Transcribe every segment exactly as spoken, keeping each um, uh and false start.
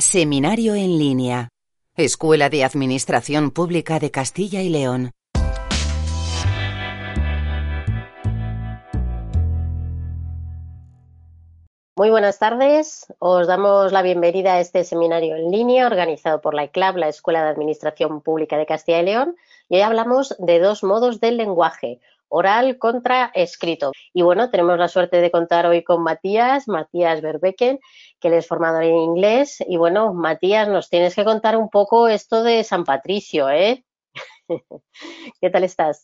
Seminario en línea. Escuela de Administración Pública de Castilla y León. Muy buenas tardes. Os damos la bienvenida a este seminario en línea organizado por la E C L A B, la Escuela de Administración Pública de Castilla y León. Y hoy hablamos de dos modos del lenguaje, oral contra escrito. Y bueno, tenemos la suerte de contar hoy con Matías, Matías Verbeeken, que él es formador en inglés. Y bueno, Matías, nos tienes que contar un poco esto de San Patricio, ¿eh? ¿Qué tal estás?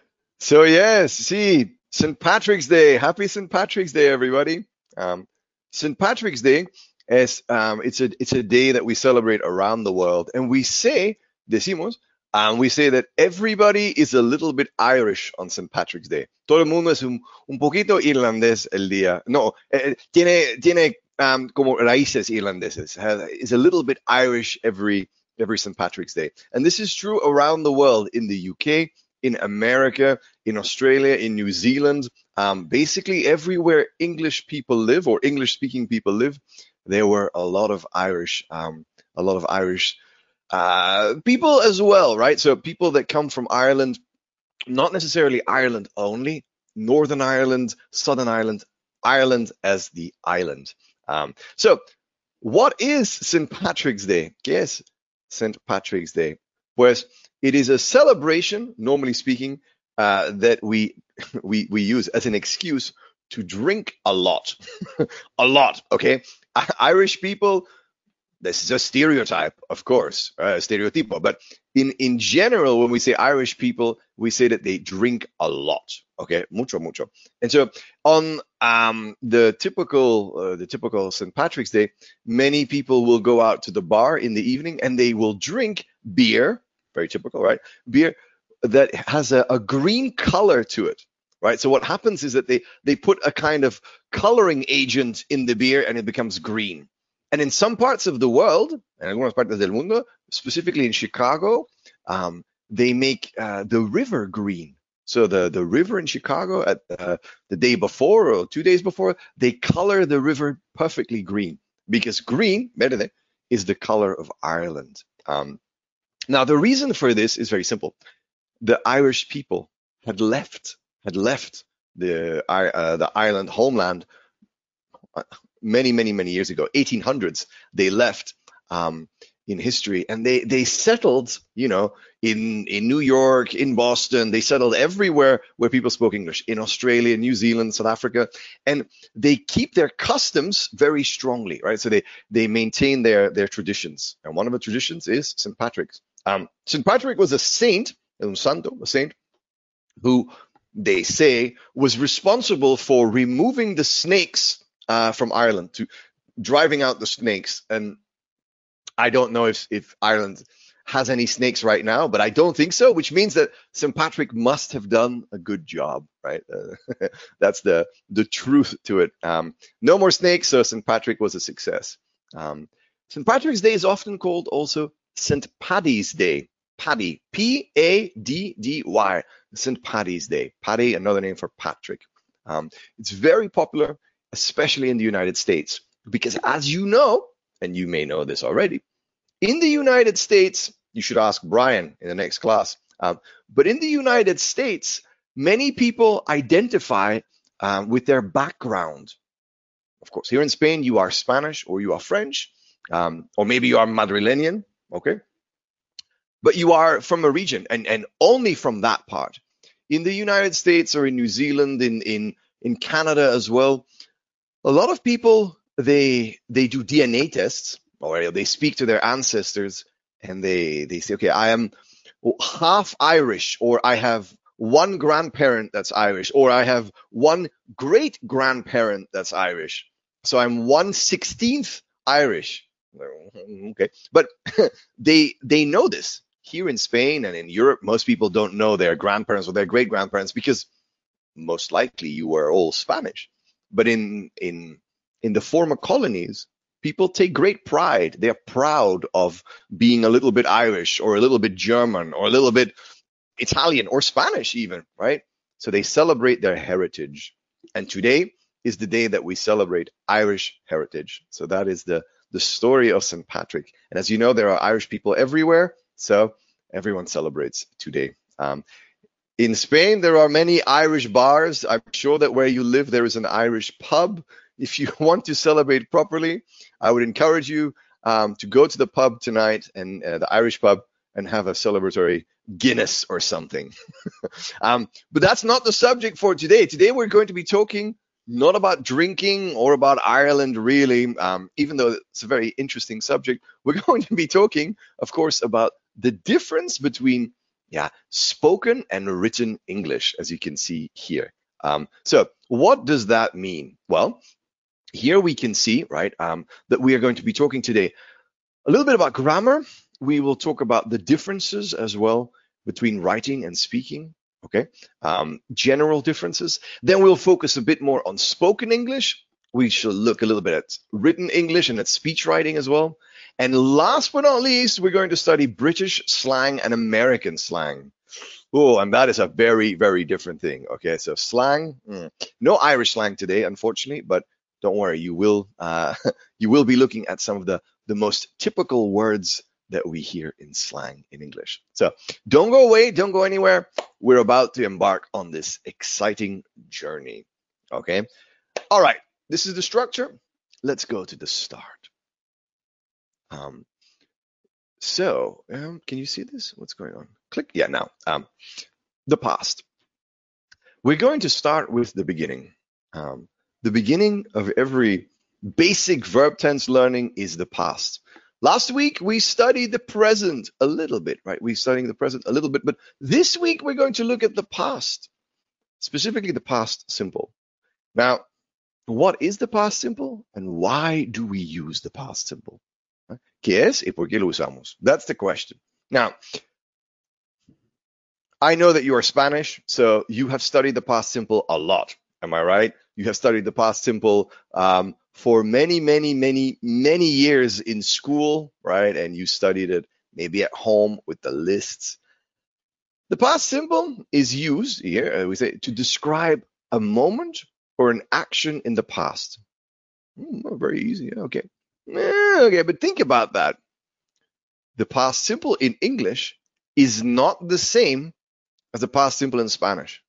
So yes, sí, Saint Patrick's Day. Happy Saint Patrick's Day, everybody. Um, Saint Patrick's Day is um, it's a it's a day that we celebrate around the world, and we say, decimos, um, we say that everybody is a little bit Irish on Saint Patrick's Day. Todo el mundo es un, un poquito irlandés el día. No, eh, tiene tiene um, como raíces irlandeses. Is a little bit Irish every every Saint Patrick's Day, and this is true around the world, in the U K, in America, in Australia, in New Zealand, um, basically everywhere English people live or English-speaking people live, there were a lot of Irish, um, a lot of Irish uh, people as well, right? So people that come from Ireland, not necessarily Ireland only, Northern Ireland, Southern Ireland, Ireland as the island. Um, so what is Saint Patrick's Day? Yes, Saint Patrick's Day. Pues it is a celebration, normally speaking, uh, that we we we use as an excuse to drink a lot, a lot. Okay, Irish people. This is a stereotype, of course, uh, stereotipo. But in in general, when we say Irish people, we say that they drink a lot. Okay, mucho, mucho. And so on um, the typical uh, the typical Saint Patrick's Day, many people will go out to the bar in the evening and they will drink beer. Very typical, right? Beer that has a, a green color to it, right? So what happens is that they, they put a kind of coloring agent in the beer and it becomes green. And in some parts of the world, en algunas partes del mundo, specifically in Chicago, um, they make uh, the river green. So the, the river in Chicago, at uh, the day before or two days before, they color the river perfectly green because green, verde, is the color of Ireland. Um, Now, the reason for this is very simple. The Irish people had left, had left the uh, the island homeland many, many, many years ago, eighteen hundreds. They left um, in history, and they they settled, you know, in in New York, in Boston. They settled everywhere where people spoke English, in Australia, New Zealand, South Africa, and they keep their customs very strongly, right? So they they maintain their their traditions, and one of the traditions is Saint Patrick's. Um, Saint Patrick was a saint, un santo, a saint, who they say was responsible for removing the snakes uh, from Ireland, to driving out the snakes. And I don't know if, if Ireland has any snakes right now, but I don't think so, which means that Saint Patrick must have done a good job, right? Uh, that's the, the truth to it. Um, no more snakes, so Saint Patrick was a success. Um, Saint Patrick's Day is often called also Saint Paddy's Day. Paddy, P A D D Y, Saint Paddy's Day. Paddy, another name for Patrick. Um, it's very popular, especially in the United States, because as you know, and you may know this already, in the United States, you should ask Brian in the next class, um, but in the United States, many people identify um, with their background. Of course, here in Spain, you are Spanish or you are French, um, or maybe you are Madrileñan. Okay, but you are from a region, and, and only from that part. In the United States or in New Zealand, in, in, in Canada as well, a lot of people, they they do D N A tests, or they speak to their ancestors, and they, they say, okay, I am half Irish, or I have one grandparent that's Irish, or I have one great-grandparent that's Irish. So I'm one sixteenth Irish. Okay, but they they know this. Here in Spain and in Europe, most people don't know their grandparents or their great-grandparents because most likely you were all Spanish. But in in in the former colonies, people take great pride. They're proud of being a little bit Irish or a little bit German or a little bit Italian or Spanish even, right? So they celebrate their heritage. And today is the day that we celebrate Irish heritage. So that is the the story of Saint Patrick. And as you know, there are Irish people everywhere, so everyone celebrates today. Um, in Spain, there are many Irish bars. I'm sure that where you live, there is an Irish pub. If you want to celebrate properly, I would encourage you um, to go to the pub tonight, and uh, the Irish pub, and have a celebratory Guinness or something. um, but that's not the subject for today. Today, we're going to be talking not about drinking or about Ireland, really, um, even though it's a very interesting subject. We're going to be talking, of course, about the difference between yeah, spoken and written English, as you can see here. Um, so what does that mean? Well, here we can see, right, um, that we are going to be talking today a little bit about grammar. We will talk about the differences as well between writing and speaking, okay? Um, general differences. Then we'll focus a bit more on spoken English. We shall look a little bit at written English and at speech writing as well. And last but not least, we're going to study British slang and American slang. Oh, and that is a very, very different thing, okay? So slang, mm, no Irish slang today, unfortunately, but don't worry, you will uh, you will be looking at some of the, the most typical words that we hear in slang in English. So don't go away, don't go anywhere. We're about to embark on this exciting journey, okay? All right, this is the structure. Let's go to the start. Um, so, um, can you see this? What's going on? Click, yeah, now. Um, the past. We're going to start with the beginning. Um, the beginning of every basic verb tense learning is the past. Last week, we studied the present a little bit, right? We're studying the present a little bit, but this week, we're going to look at the past, specifically the past simple. Now, what is the past simple, and why do we use the past simple? ¿Qué es y por qué lo usamos? That's the question. Now, I know that you are Spanish, so you have studied the past simple a lot. Am I right? You have studied the past simple um, for many, many, many, many years in school, right? And you studied it maybe at home with the lists. The past simple is used here, uh, we say, to describe a moment or an action in the past. Mm, very easy. Okay. Okay, but think about that. The past simple in English is not the same as the past simple in Spanish.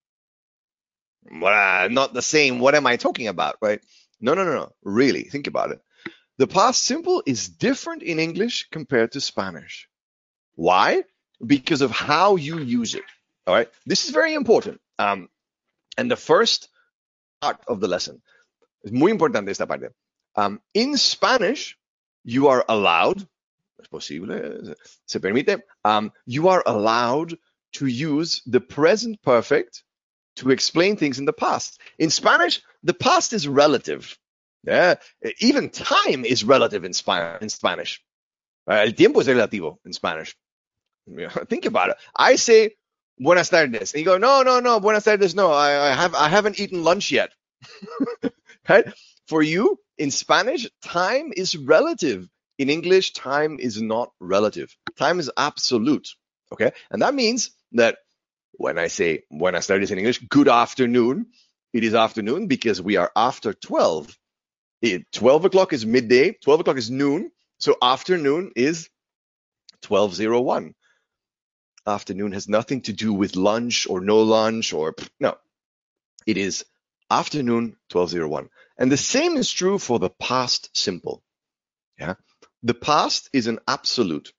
Well, not the same. What am I talking about, right? No, no, no, no. Really, think about it. The past simple is different in English compared to Spanish. Why? Because of how you use it. All right. This is very important. Um, and the first part of the lesson es muy importante esta parte. Um, in Spanish, you are allowed, es posible, se permite, um, you are allowed to use the present perfect to explain things in the past. In Spanish, the past is relative. Yeah? Even time is relative in, Sp- in Spanish. Uh, el tiempo es relativo in Spanish. Think about it. I say, buenas tardes. And you go, no, no, no, buenas tardes, no, I, I, have, I haven't eaten lunch yet. Right? For you, in Spanish, time is relative. In English, time is not relative. Time is absolute, okay? And that means that when I say buenas tardes in English, good afternoon, it is afternoon because we are after twelve. It, twelve o'clock is midday, twelve o'clock is noon, so afternoon is twelve oh one. Afternoon has nothing to do with lunch or no lunch or, no. It is afternoon, twelve oh one. And the same is true for the past simple. Yeah, the past is an absolute.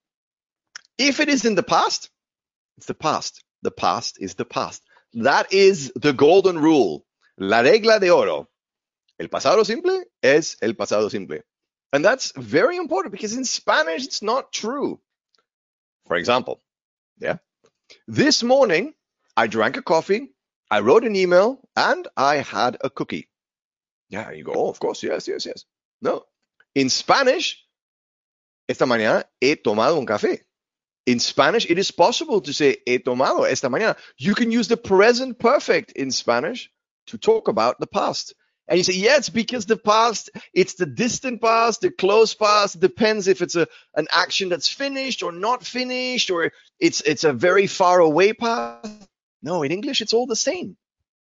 If it is in the past, it's the past. The past is the past. That is the golden rule. La regla de oro. El pasado simple es el pasado simple. And that's very important because in Spanish, it's not true. For example, yeah, this morning, I drank a coffee, I wrote an email, and I had a cookie. Yeah, you go, oh, of course, yes, yes, yes. No. In Spanish, esta mañana he tomado un café. In Spanish, it is possible to say he tomado esta mañana. You can use the present perfect in Spanish to talk about the past. And you say, yeah, it's because the past, it's the distant past, the close past. It depends if it's a an action that's finished or not finished, or it's it's a very far away past. No, in English, it's all the same.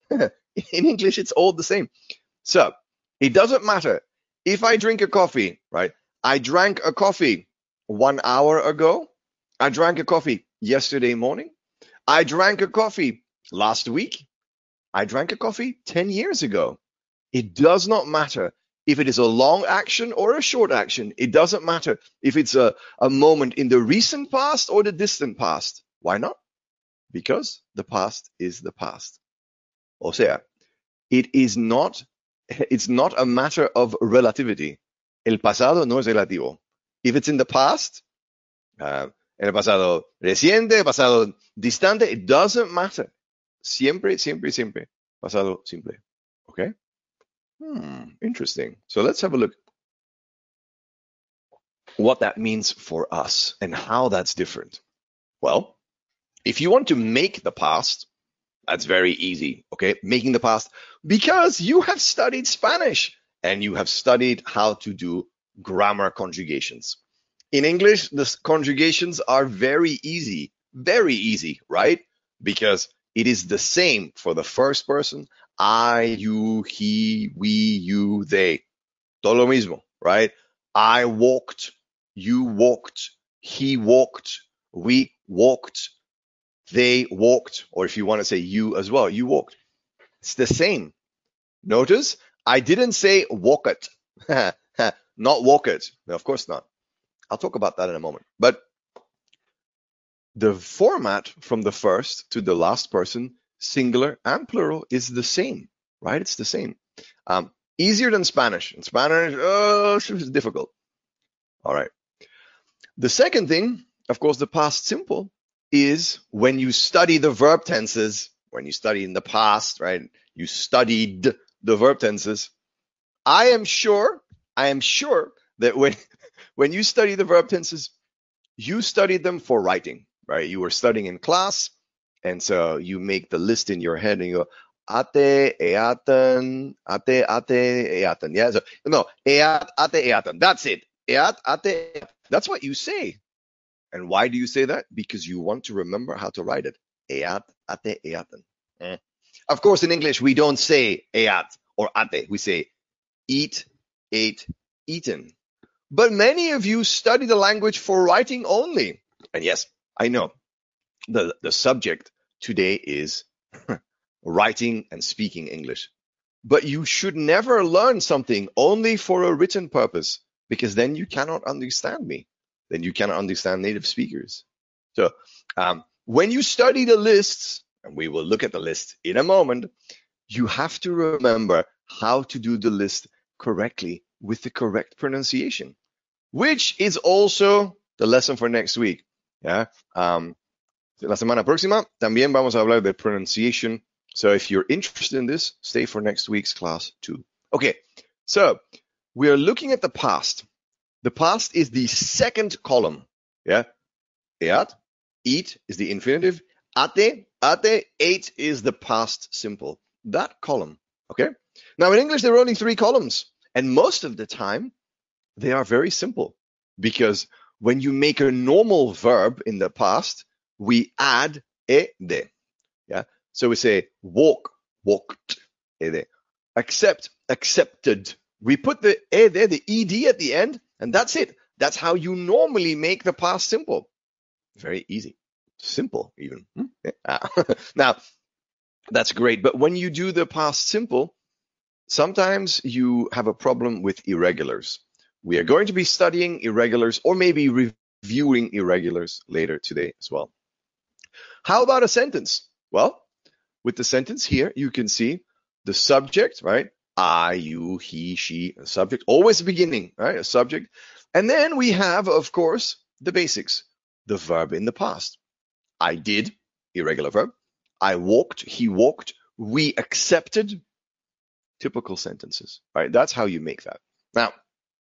In English, it's all the same. So it doesn't matter if I drink a coffee, right? I drank a coffee one hour ago. I drank a coffee yesterday morning. I drank a coffee last week. I drank a coffee ten years ago. It does not matter if it is a long action or a short action. It doesn't matter if it's a, a moment in the recent past or the distant past. Why not? Because the past is the past. O sea, it is not, it's not a matter of relativity. El pasado no es relativo. If it's in the past, uh, en el pasado reciente, pasado distante, it doesn't matter. Siempre, siempre, siempre. Pasado simple. Okay? Hmm, interesting. So let's have a look what that means for us and how that's different. Well, if you want to make the past, that's very easy, okay? Making the past, because you have studied Spanish and you have studied how to do grammar conjugations. In English, the conjugations are very easy, very easy, right? Because it is the same for the first person, I, you, he, we, you, they. Todo lo mismo, right? I walked, you walked, he walked, we walked, they walked, or if you want to say you as well, you walked. It's the same. Notice, I didn't say walk it. Not walk it. No, of course not. I'll talk about that in a moment. But the format from the first to the last person, singular and plural, is the same, right? It's the same. Um, easier than Spanish. In Spanish, oh, it's difficult. All right. The second thing, of course, the past simple, is when you study the verb tenses, when you study in the past, right? You studied the verb tenses. I am sure, I am sure that when, when you study the verb tenses, you studied them for writing, right? You were studying in class, and so you make the list in your head and you go, ate, eatan, ate, ate, eatan. Yeah, so, no, eat, ate, eatan. That's it. Eat, ate, that's what you say. And why do you say that? Because you want to remember how to write it. Eat, ate, eatan. Eh. Of course, in English, we don't say eat or ate. We say eat, ate, eaten. But many of you study the language for writing only. And yes, I know the, the subject today is writing and speaking English. But you should never learn something only for a written purpose, because then you cannot understand me. Then you cannot understand native speakers. So um, when you study the lists, and we will look at the list in a moment, you have to remember how to do the list correctly with the correct pronunciation, which is also the lesson for next week. Yeah. Um, la semana próxima también vamos a hablar de pronunciation. So if you're interested in this, stay for next week's class too. Okay. So we are looking at the past. The past is the second column. Yeah. Eat, eat is the infinitive. Ate, ate, ate is the past simple. That column. Okay. Now in English, there are only three columns. And most of the time, they are very simple. Because when you make a normal verb in the past, we add ed. Yeah. So we say walk, walked, ed. Accept, accepted. We put the ed, the ed at the end, and that's it. That's how you normally make the past simple. Very easy. Simple, even. Yeah. Now, that's great. But when you do the past simple, sometimes you have a problem with irregulars. We are going to be studying irregulars, or maybe reviewing irregulars later today as well. How about a sentence? Well, with the sentence here, you can see the subject, right? I, you, he, she, a subject, always beginning, right? A subject. And then we have, of course, the basics, the verb in the past. I did, irregular verb. I walked, he walked, we accepted, typical sentences, right? That's how you make that. Now,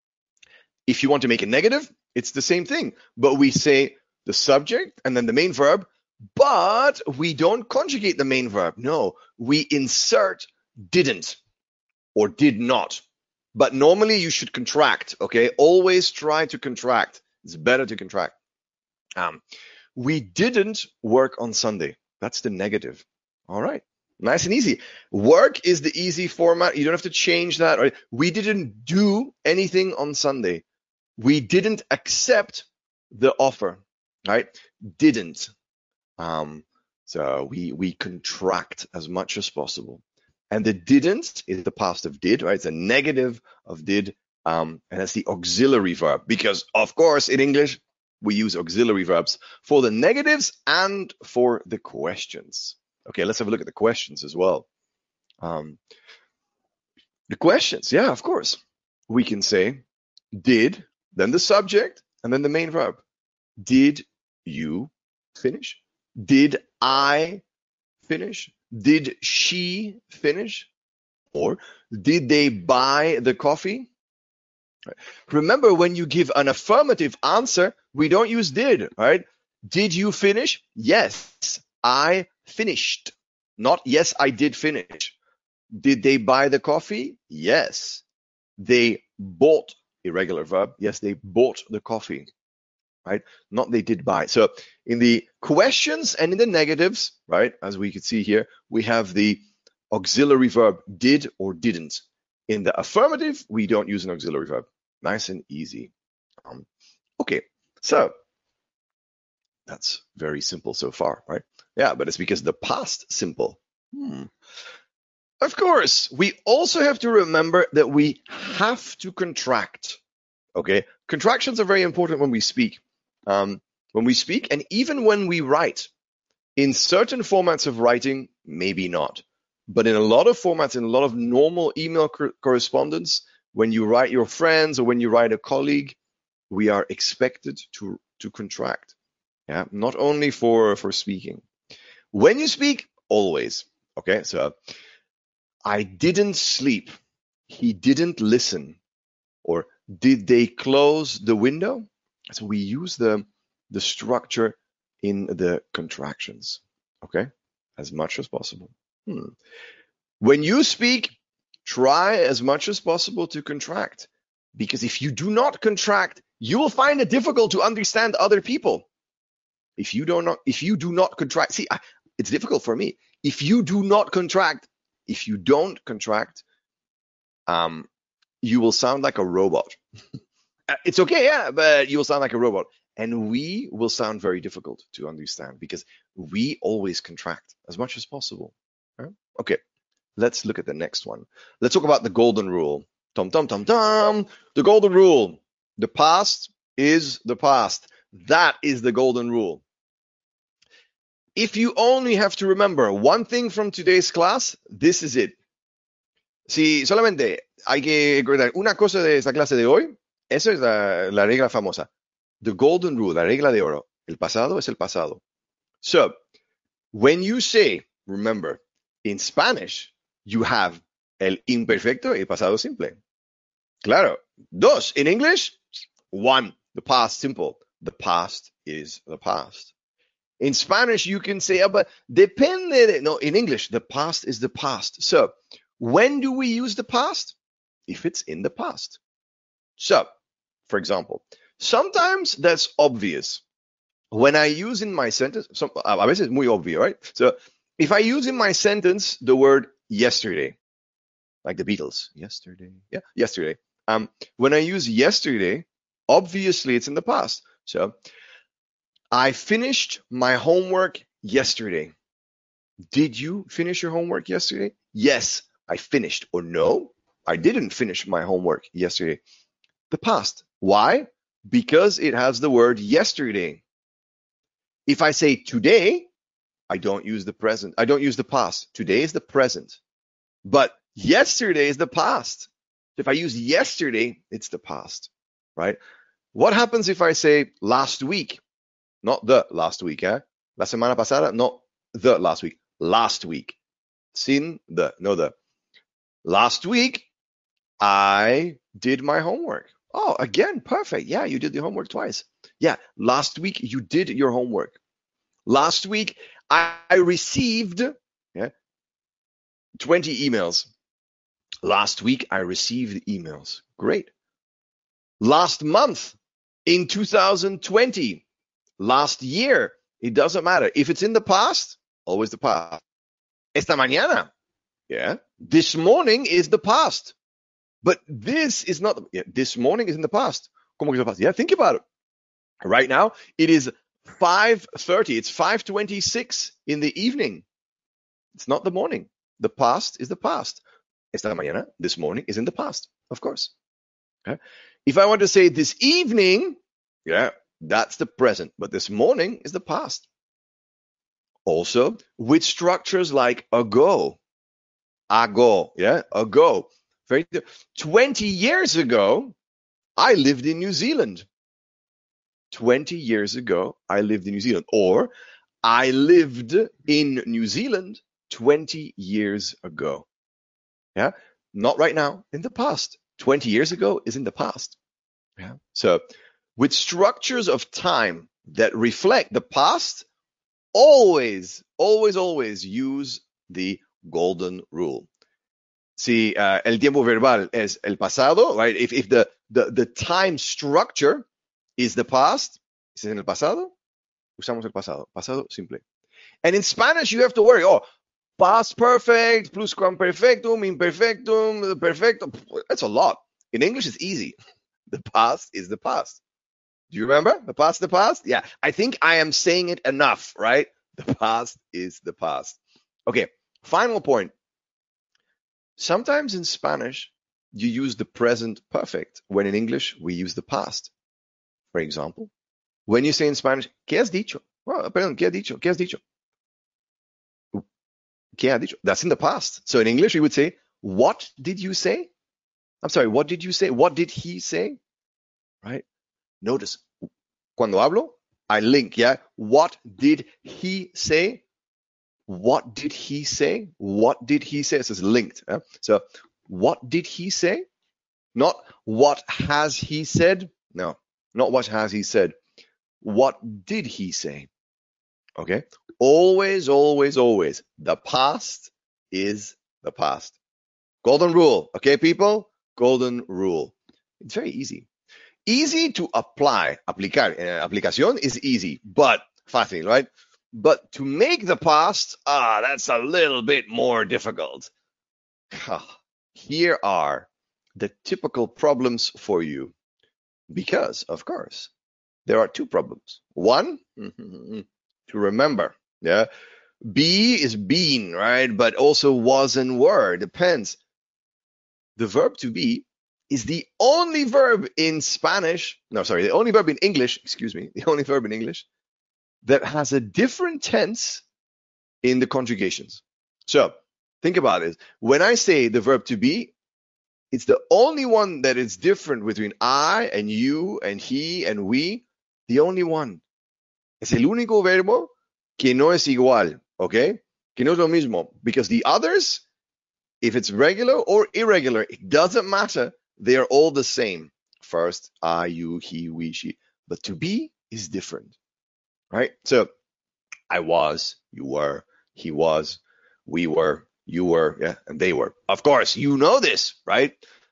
if you want to make it negative, it's the same thing, but we say the subject and then the main verb, but we don't conjugate the main verb. No, we insert didn't or did not. But normally you should contract, okay? Always try to contract. It's better to contract. Um, we didn't work on Sunday. That's the negative. All right. Nice and easy. Work is the easy format. You don't have to change that. Right? We didn't do anything on Sunday. We didn't accept the offer, right? Didn't. Um, so we we contract as much as possible. And the didn't is the past of did, right? It's a negative of did, um, and that's the auxiliary verb. Because, of course, in English, we use auxiliary verbs for the negatives and for the questions. Okay, let's have a look at the questions as well. Um, the questions, yeah, of course. We can say did, then the subject, and then the main verb. Did you finish? Did I finish? Did she finish? Or did they buy the coffee? Remember, when you give an affirmative answer, we don't use did, right? Did you finish? Yes, I finished. Not yes, I did finish. Did they buy the coffee? Yes. They bought, irregular verb. Yes, they bought the coffee, right? Not they did buy. So in the questions and in the negatives, right, as we can see here, we have the auxiliary verb did or didn't. In the affirmative, we don't use an auxiliary verb. Nice and easy. Um, okay, so that's very simple so far, right? Yeah, but it's because the past simple. Hmm. Of course, we also have to remember that we have to contract. Okay, contractions are very important when we speak. Um, when we speak and even when we write. In certain formats of writing, maybe not. But in a lot of formats, in a lot of normal email co- correspondence, when you write your friends or when you write a colleague, we are expected to, to contract. Yeah, not only for, for speaking. When you speak, always. Okay, so I didn't sleep. He didn't listen. Or did they close the window? So we use the, the structure in the contractions, okay, as much as possible. Hmm. When you speak, try as much as possible to contract, because if you do not contract, you will find it difficult to understand other people. If you don't, not, if you do not contract, see, I, it's difficult for me. If you do not contract, if you don't contract, um, you will sound like a robot. It's okay, yeah, but you will sound like a robot. And we will sound very difficult to understand because we always contract as much as possible. Right? Okay, let's look at the next one. Let's talk about the golden rule. Tom, tom, tom, tom. The golden rule. The past is the past. That is the golden rule. If you only have to remember one thing from today's class, this is it. Si solamente hay que recordar una cosa de esta clase de hoy, eso es la, la regla famosa. The golden rule, la regla de oro. El pasado es el pasado. So, when you say, remember, in Spanish, you have el imperfecto y el pasado simple. Claro. Dos. In English, one. The past simple. The past is the past. In Spanish, you can say, oh, but depende de... No, in English, the past is the past. So, when do we use the past? If it's in the past. So, for example, sometimes that's obvious. When I use in my sentence, some, a veces es muy obvio, right? So if I use in my sentence the word yesterday, like the Beatles, yesterday, yeah, yesterday. Um, when I use yesterday, obviously it's in the past. So I finished my homework yesterday. Did you finish your homework yesterday? Yes, I finished. Or no, I didn't finish my homework yesterday. The past. Why? Because it has the word yesterday. If I say today, I don't use the present. I don't use the past. Today is the present. But yesterday is the past. If I use yesterday, it's the past, right? What happens if I say last week? Not the last week, eh? La semana pasada, not the last week. Last week. Sin the, no the. Last week, I did my homework. Oh, again, perfect. Yeah, you did the homework twice. Yeah, last week you did your homework. Last week I received yeah, twenty emails. Last week I received emails. Great. Last month in two thousand twenty, last year, it doesn't matter. If it's in the past, always the past. Esta mañana, yeah. This morning is the past. But this is not, yeah, this morning is in the past. ¿Cómo que es el pasado? Yeah, think about it. Right now, it is five thirty. It's five twenty-six in the evening. It's not the morning. The past is the past. Esta mañana, this morning, is in the past, of course. Okay? If I want to say this evening, yeah, that's the present. But this morning is the past. Also, with structures like ago, ago, yeah, ago. Very twenty years ago, I lived in New Zealand. twenty years ago, I lived in New Zealand. Or, I lived in New Zealand twenty years ago. Yeah, not right now, in the past. twenty years ago is in the past. Yeah. So, with structures of time that reflect the past, always, always, always use the golden rule. Si uh, el tiempo verbal es el pasado, right? If, if the, the, the time structure is the past, es en el pasado, usamos el pasado. Pasado simple. And in Spanish, you have to worry, oh, past perfect, pluscuamperfectum, imperfectum, perfecto. That's a lot. In English, it's easy. The past is the past. Do you remember? The past, the past? Yeah. I think I am saying it enough, right? The past is the past. Okay. Final point. Sometimes in Spanish, you use the present perfect, when in English, we use the past. For example, when you say in Spanish, ¿qué has dicho? Well, perdón, ¿qué has dicho? ¿Qué has dicho? ¿Qué ha dicho? That's in the past. So in English, we would say, what did you say? I'm sorry, what did you say? What did he say? Right? Notice, cuando hablo, I link, yeah? What did he say? What did he say? What did he say? So it's linked. Yeah? So, what did he say? Not what has he said? No, not what has he said. What did he say? Okay? Always, always, always. The past is the past. Golden rule. Okay, people? Golden rule. It's very easy. Easy to apply. Aplicar. Uh, aplicación is easy, but fácil, right? But to make the past, ah, that's a little bit more difficult. Here are the typical problems for you. Because, of course, there are two problems. One, to remember. Yeah. Be is been, right? But also was and were. Depends. The verb to be is the only verb in Spanish. No, sorry, the only verb in English, excuse me, the only verb in English that has a different tense in the conjugations. So think about it. When I say the verb to be, it's the only one that is different between I and you and he and we. The only one. Es el único verbo que no es igual, okay? Que no es lo mismo. Because the others, if it's regular or irregular, it doesn't matter. They are all the same. First, I, you, he, we, she. But to be is different. Right? So, I was, you were, he was, we were, you were, yeah, and they were. Of course, you know this, right?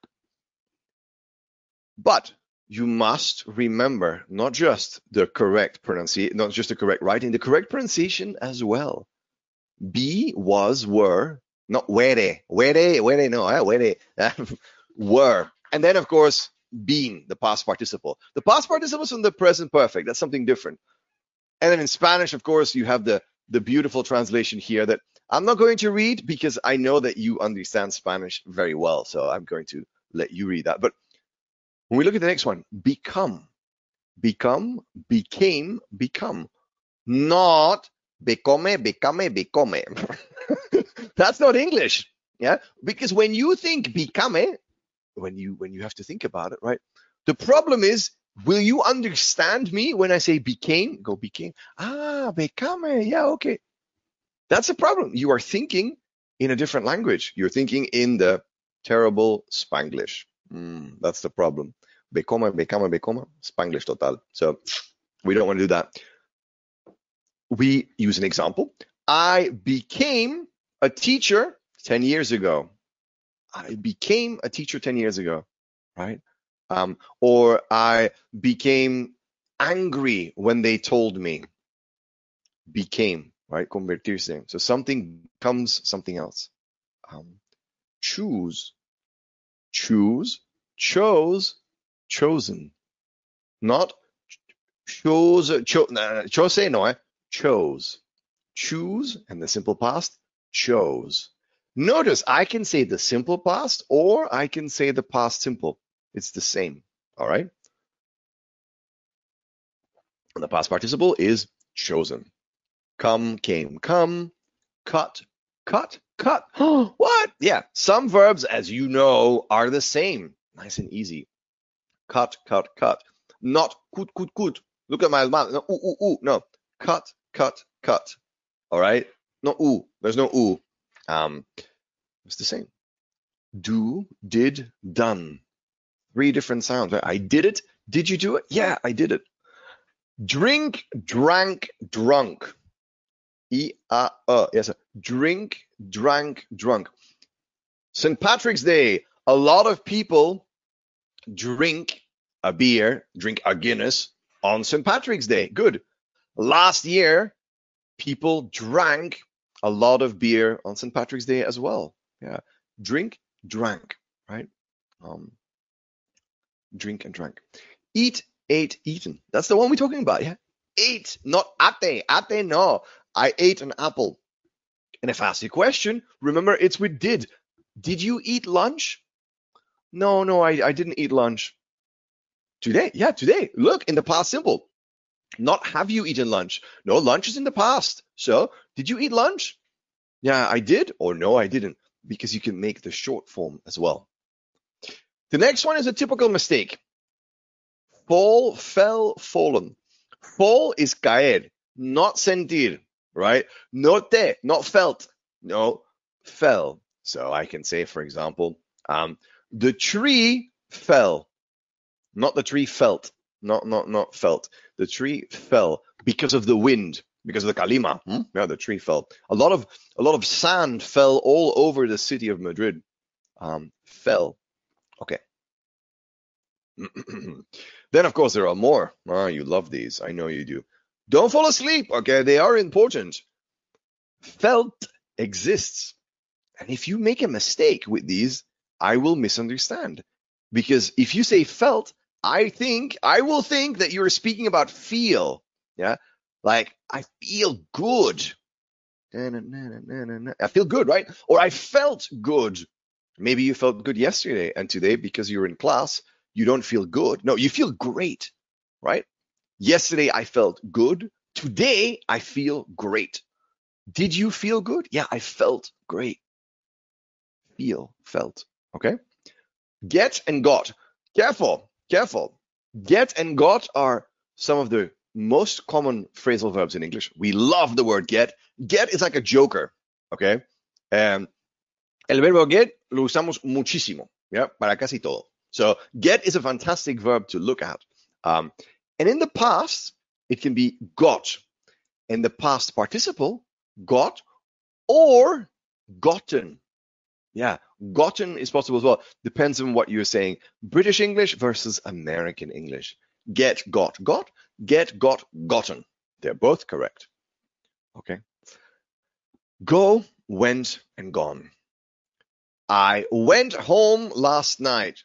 But you must remember not just the correct pronunciation, not just the correct writing, the correct pronunciation as well. Be, was, were, not were, were, were, no, eh, were, were. And then, of course, been, the past participle. The past participle is in the present perfect. That's something different. And then in Spanish, of course, you have the, the beautiful translation here that I'm not going to read because I know that you understand Spanish very well. So I'm going to let you read that. But when we look at the next one, become, become, became, become. Not become, become, become. That's not English. Yeah. Because when you think become, when you when you have to think about it, right? The problem is, will you understand me when I say became? Go became. Ah, become. Yeah, okay. That's a problem. You are thinking in a different language. You're thinking in the terrible Spanglish. Mm, that's the problem. Become, become, become. Spanglish total. So we don't want to do that. We use an example. I became a teacher ten years ago. I became a teacher ten years ago, right? Um, or I became angry when they told me. Became, right? Convertirse. So something becomes something else. Um, choose, choose, chose, chosen. Not chose, cho, uh, chose, no, eh? Chose. Choose, and the simple past, chose. Notice I can say the simple past or I can say the past simple. It's the same, all right? And the past participle is chosen. Come, came, come. Cut, cut, cut. What? Yeah, some verbs, as you know, are the same. Nice and easy. Cut, cut, cut. Not kut, kut, kut. Look at my mouth. No, ooh, ooh, ooh. No. Cut, cut, cut. All right? No ooh. There's no ooh. Um, it's the same. Do, did, done. Three different sounds. Right? I did it. Did you do it? Yeah, I did it. Drink, drank, drunk. E A E. Yes. Drink, drank, drunk. Saint Patrick's Day. A lot of people drink a beer, drink a Guinness on Saint Patrick's Day. Good. Last year, people drank a lot of beer on Saint Patrick's Day as well. Yeah. Drink, drank, right? Um, drink and drank. Eat, ate, eaten. That's the one we're talking about, yeah? Ate, not ate. Ate, no. I ate an apple. And if I ask you a question, remember it's with did. Did you eat lunch? No, no, I, I didn't eat lunch. Today, yeah, today. Look, in the past simple. Not have you eaten lunch. No, lunch is in the past. So, did you eat lunch? Yeah, I did. Or no, I didn't. Because you can make the short form as well. The next one is a typical mistake. Fall, fell, fallen. Fall is caer, not sentir, right? Note, not felt. No, fell. So I can say, for example, um, the tree fell. Not the tree felt. Not, not, not felt. The tree fell because of the wind, because of the calima. Hmm? Yeah, the tree fell. A lot of, a lot of sand fell all over the city of Madrid. Um, fell. Okay. Then, of course, there are more. Oh, you love these. I know you do. Don't fall asleep. Okay, they are important. Felt exists. And if you make a mistake with these, I will misunderstand. Because if you say felt, I think, I will think that you're speaking about feel. Yeah? Like, I feel good. I feel good, right? Or I felt good. Maybe you felt good yesterday and today because you were in class, you don't feel good. No, you feel great, right? Yesterday I felt good. Today I feel great. Did you feel good? Yeah, I felt great. Feel, felt, okay? Get and got. Careful, careful. Get and got are some of the most common phrasal verbs in English. We love the word get. Get is like a joker, okay? Um, el verbo get lo usamos muchísimo, yeah, para casi todo. So get is a fantastic verb to look at. Um, and in the past, it can be got. In the past participle, got or gotten. Yeah, gotten is possible as well. Depends on what you're saying. British English versus American English. Get, got, got. Get, got, gotten. They're both correct. Okay. Go, went, and gone. I went home last night.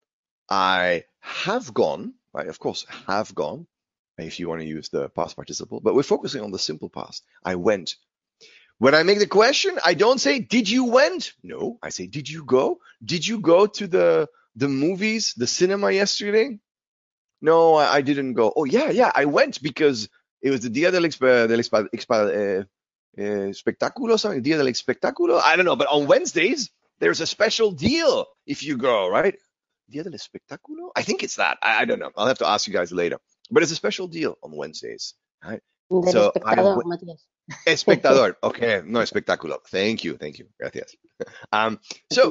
I have gone, right? Of course, have gone, if you want to use the past participle, but we're focusing on the simple past. I went. When I make the question, I don't say, did you went? No, I say, did you go? Did you go to the, the movies, the cinema yesterday? No, I, I didn't go. Oh, yeah, yeah, I went because it was the Día del, exp- del exp- exp- uh, uh, Espectáculo, something, Día del Espectáculo? I don't know, but on Wednesdays, there's a special deal if you go, right? Día del Espectáculo? I think it's that. I, I don't know. I'll have to ask you guys later. But it's a special deal on Wednesdays, right? Del So espectador, I, Matías. espectador. Okay, no espectáculo. Thank you, thank you. Gracias. Um, so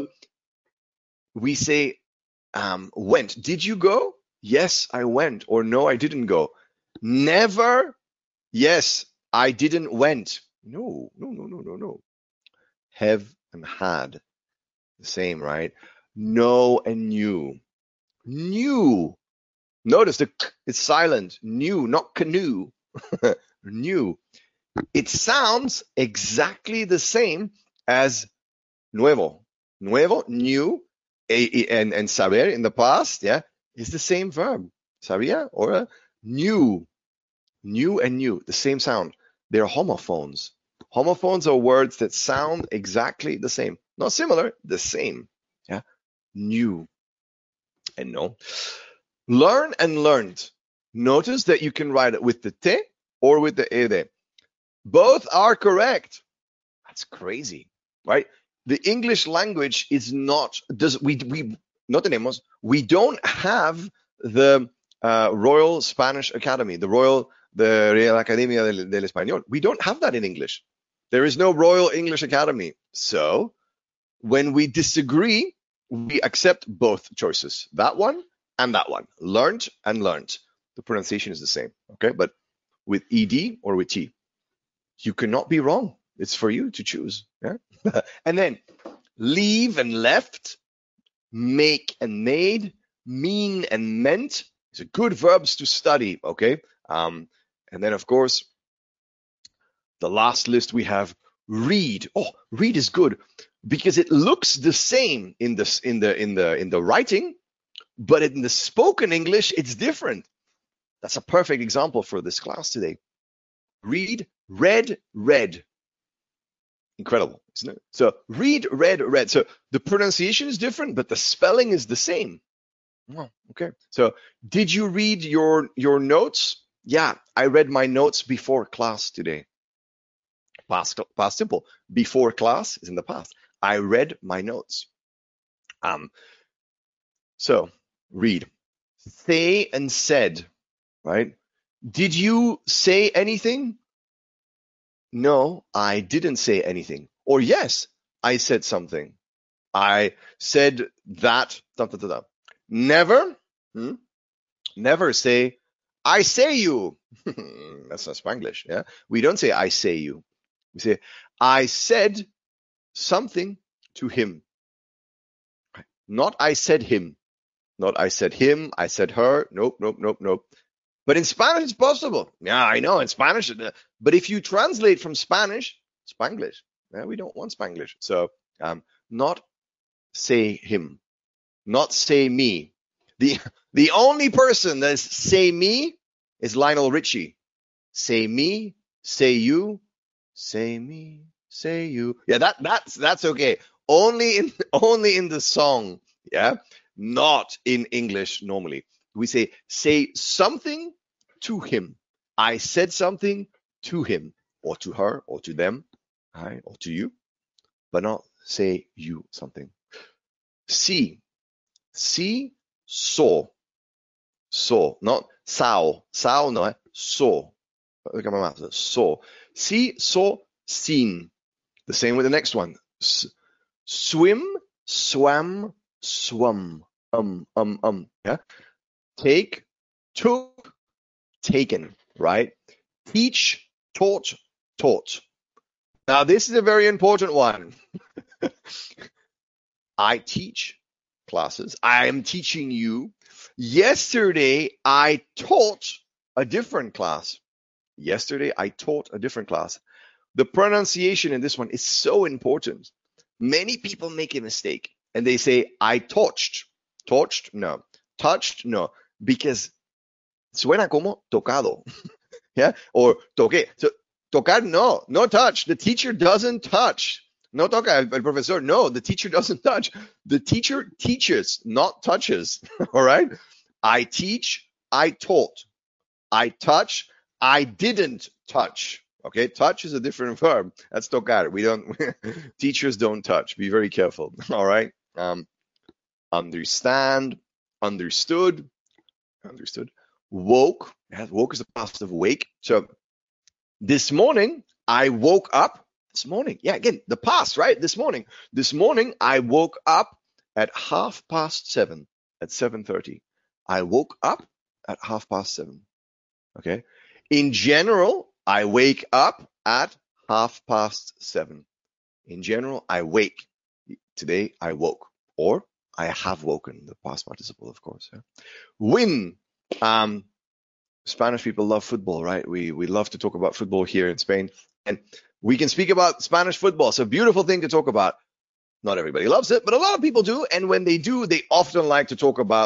we say um, went. Did you go? Yes, I went. Or no, I didn't go. Never. Yes, I didn't went. No, no, no, no, no, no. Have and had. The same, right? No and knew. Knew. Notice the k is silent. Knew, not canoe. Knew. It sounds exactly the same as nuevo. Nuevo, new, and, and saber in the past, yeah, is the same verb. sabía? Or uh, new, new and new, the same sound. They're homophones. Homophones are words that sound exactly the same. Not similar, the same. Yeah, new and no. Learn and learned. Notice that you can write it with the te or with the ede. Both are correct. That's crazy, right? The English language is not, does we we no tenemos, we don't have the uh, Royal Spanish Academy, the Royal, the Real Academia del, del Español. We don't have that in English. There is no Royal English Academy. So when we disagree, we accept both choices, that one and that one, learned and learned. The pronunciation is the same, okay? But with ed or with t, you cannot be wrong. It's for you to choose. Yeah. And then leave and left, make and made, mean and meant. These are good verbs to study. Okay. Um, and then of course, the last list we have read. Oh, read is good because it looks the same in the in the in the in the writing, but in the spoken English, it's different. That's a perfect example for this class today. Read, read, read. Incredible, isn't it? So read, read, read. So the pronunciation is different, but the spelling is the same. Oh, okay. So did you read your your notes? Yeah, I read my notes before class today. Past, past simple. Before class is in the past. I read my notes. Um. So read. Say and said, right? Did you say anything? No, I didn't say anything. Or yes, I said something. I said that. Da, da, da, da. Never, hmm? never say, I say you. That's not Spanglish. Yeah, we don't say I say you. We say I said something to him. Not I said him. Not I said him. I said her. Nope, nope, nope, nope. But in Spanish, it's possible. Yeah, I know in Spanish. But if you translate from Spanish, Spanglish. Yeah, we don't want Spanglish. So um, not say him, not say me. The the only person that's say me is Lionel Richie. Say me, say you, say me, say you. Yeah, that that's that's okay. Only in only in the song. Yeah, not in English normally. We say say something to him. I said something to him or to her or to them, right, or to you, but not say you something. See, see, saw, saw, not saw, saw, no, eh? saw. Look at my mouth. Saw. See, saw, seen. The same with the next one. S- swim, swam, swum. Um, um, um. Yeah. Take, took, taken. Right. Teach, taught, taught. Now this is a very important one. I teach classes. I am teaching you. Yesterday, I taught a different class. Yesterday, I taught a different class. The pronunciation in this one is so important. Many people make a mistake and they say, I touched. Touched? No. Touched? No. Because suena como tocado. Yeah? Or toqué. So, tocar? No. No touch. The teacher doesn't touch. No toca el, el profesor. No, the teacher doesn't touch. The teacher teaches, not touches. All right? I teach, I taught. I touch, I didn't touch. Okay, touch is a different verb. That's tocar. We don't, teachers don't touch. Be very careful. All right? Um, understand, understood, understood. Woke, yeah, woke is the past of wake. So this morning, I woke up. This morning, yeah, again, the past, right? This morning. This morning, I woke up at half past seven, at seven thirty. I woke up at half past seven. Okay. In general, I wake up at half past seven. In general, I wake. Today, I woke. Or I have woken, the past participle, of course. Yeah. Win. Um, Spanish people love football, right? We we love to talk about football here in Spain. And we can speak about Spanish football. It's a beautiful thing to talk about. Not everybody loves it, but a lot of people do. And when they do, they often like to talk about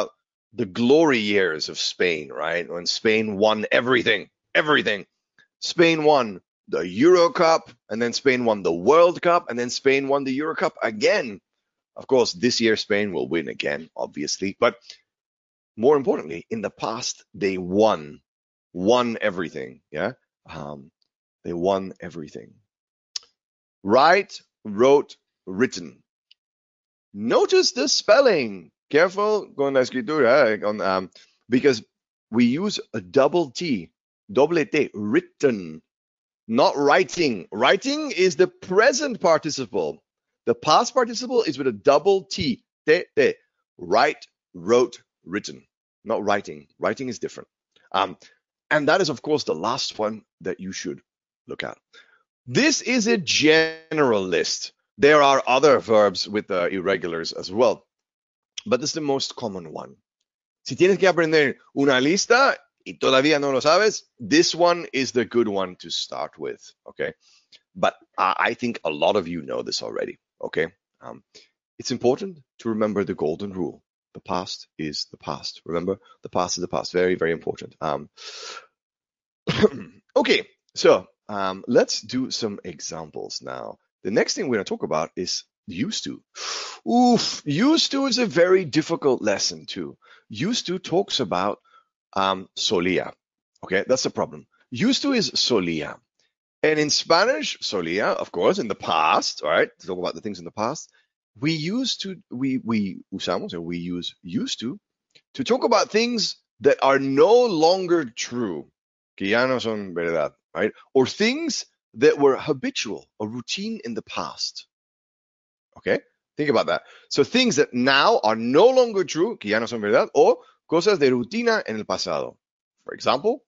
the glory years of Spain, right? When Spain won everything, everything. Spain won the Euro Cup, and then Spain won the World Cup, and then Spain won the Euro Cup again. Of course, this year Spain will win again, obviously. But more importantly, in the past, they won, won everything. Yeah, um, they won everything. Write, wrote, written. Notice the spelling. Careful con la escritura, eh, on, um, because we use a double T, doble T, written, not writing. Writing is the present participle. The past participle is with a double T, te, te. Write, wrote, written, not writing. Writing is different. Um, and that is, of course, the last one that you should look at. This is a general list. There are other verbs with uh, irregulars as well, but this is the most common one. Si tienes que aprender una lista y todavía no lo sabes, this one is the good one to start with, okay? But I, I think a lot of you know this already, okay? Um, it's important to remember the golden rule. The past is the past. Remember, the past is the past. Very, very important. Um, okay, so um, let's do some examples now. The next thing we're going to talk about is used to. Oof, used to is a very difficult lesson too. Used to talks about um, solía. Okay, that's the problem. Used to is solía. And in Spanish, solía, of course, in the past, all right, to talk about the things in the past, we used to, we, we usamos, or we use used to, to talk about things that are no longer true, que ya no son verdad, right? Or things that were habitual or routine in the past. Okay, think about that. So things that now are no longer true, que ya no son verdad, or cosas de rutina en el pasado. For example,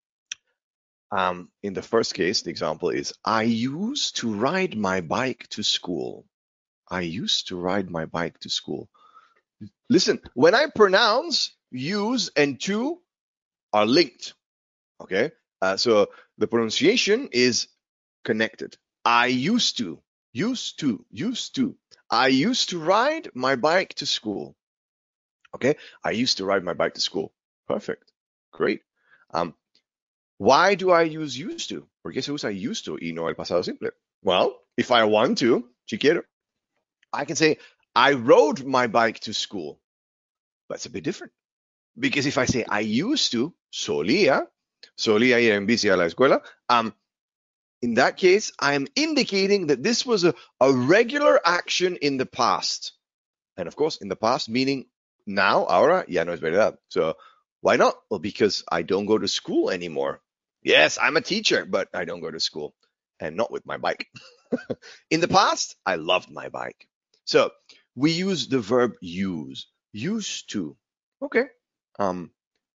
um, in the first case, the example is, I used to ride my bike to school. I used to ride my bike to school. Listen, when I pronounce use and to are linked, okay? Uh, so the pronunciation is connected. I used to, used to, used to. I used to ride my bike to school. Okay, I used to ride my bike to school. Perfect, great. Um, why do I use used to? ¿Por qué se usa used to y no el pasado simple? Well, if I want to, si quiero, I can say, I rode my bike to school. That's a bit different. Because if I say I used to, solía, solía ir en bici a la escuela, um, in that case, I am indicating that this was a, a regular action in the past. And of course, in the past, meaning now, ahora, ya no es verdad. So why not? Well, because I don't go to school anymore. Yes, I'm a teacher, but I don't go to school, and not with my bike. In the past, I loved my bike. So we use the verb use, used to. Okay. Um,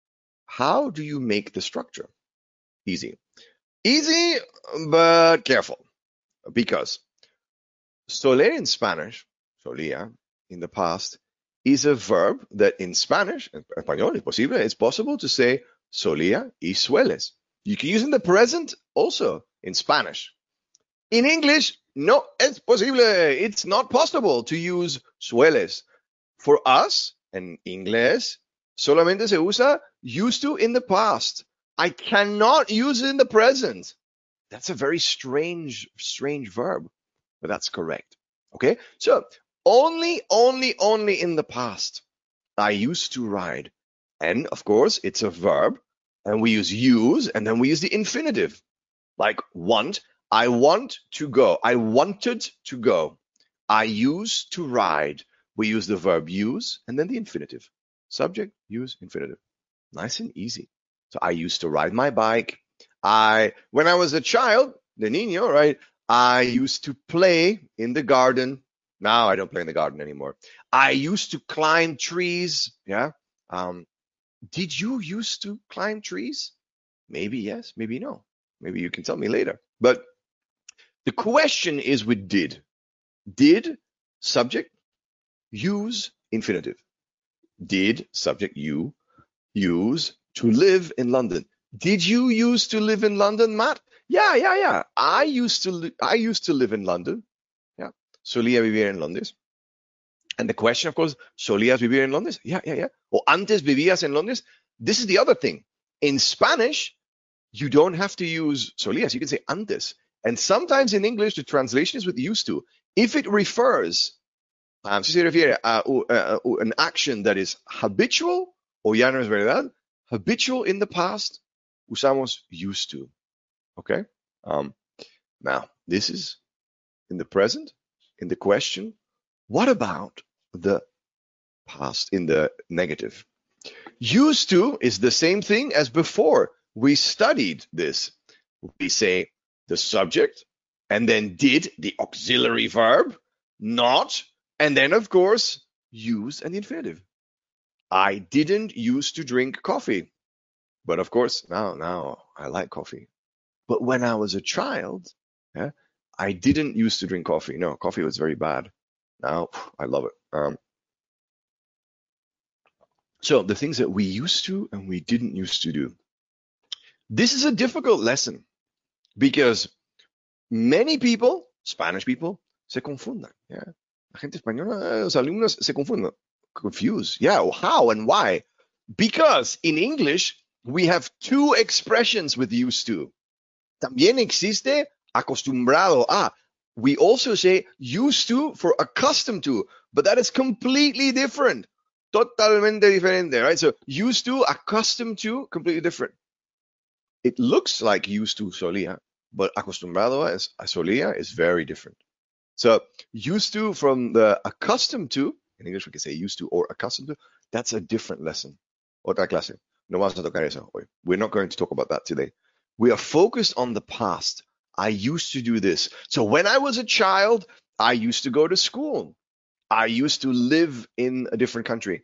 how do you make the structure? Easy. Easy, but careful. Because soler in Spanish, solía, in the past, is a verb that in Spanish, en español, es posible, it's possible to say solía y sueles. You can use in the present also in Spanish. In English, no es posible. It's not possible to use sueles. For us, en inglés, solamente se usa used to in the past. I cannot use it in the present. That's a very strange, strange verb, but that's correct. Okay, so only, only, only in the past. I used to ride. And of course, it's a verb, and we use use, and then we use the infinitive, like want. I want to go. I wanted to go. I used to ride. We use the verb use, and then the infinitive. Subject, use, infinitive. Nice and easy. So I used to ride my bike. I, when I was a child, the niño, right? I used to play in the garden. Now I don't play in the garden anymore. I used to climb trees. Yeah. Um, did you used to climb trees? Maybe yes, maybe no. Maybe you can tell me later. But the question is with did. Did, subject, use, infinitive. Did, subject, you, use, to live in London. Did you used to live in London, Matt? Yeah, yeah, yeah. I used to li- I used to live in London. Yeah. Solía vivir en Londres. And the question, of course, ¿solías vivir en Londres? Yeah, yeah, yeah. O antes vivías en Londres? This is the other thing. In Spanish, you don't have to use solías. You can say antes. And sometimes in English, the translation is with used to. If it refers, um, si se refiere a, a, a an action that is habitual, o ya no es verdad, habitual in the past, usamos used to. Okay? Um, now, this is in the present, in the question. What about the past in the negative? Used to is the same thing as before. We studied this. We say the subject, and then did, the auxiliary verb, not, and then, of course, use and the infinitive. I didn't used to drink coffee, but of course, now, now I like coffee. But when I was a child, yeah, I didn't used to drink coffee. No, coffee was very bad. Now I love it. Um, so the things that we used to and we didn't used to do. This is a difficult lesson because many people, Spanish people, se confunden. Yeah, la gente española, los alumnos se confunden, confused. Yeah, how and why? Because in English we have two expressions with used to. También existe acostumbrado a. We also say used to for accustomed to, but that is completely different. Totalmente diferente, right? So used to, accustomed to, completely different. It looks like used to solía, but acostumbrado a solía is very different. So used to from the accustomed to, in English we can say used to or accustomed to, that's a different lesson. Otra clase. No vamos a tocar eso hoy. We're not going to talk about that today. We are focused on the past. I used to do this. So when I was a child, I used to go to school. I used to live in a different country.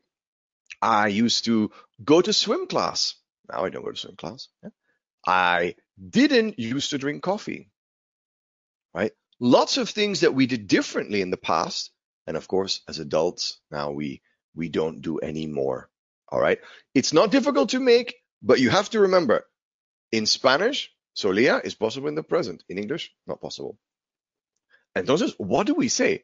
I used to go to swim class. Now I don't go to swim class. Yeah. I didn't used to drink coffee. Right? Lots of things that we did differently in the past. And of course, as adults, now we we don't do anymore. All right? It's not difficult to make, but you have to remember, in Spanish, solía is possible in the present. In English, not possible. Entonces, what do we say?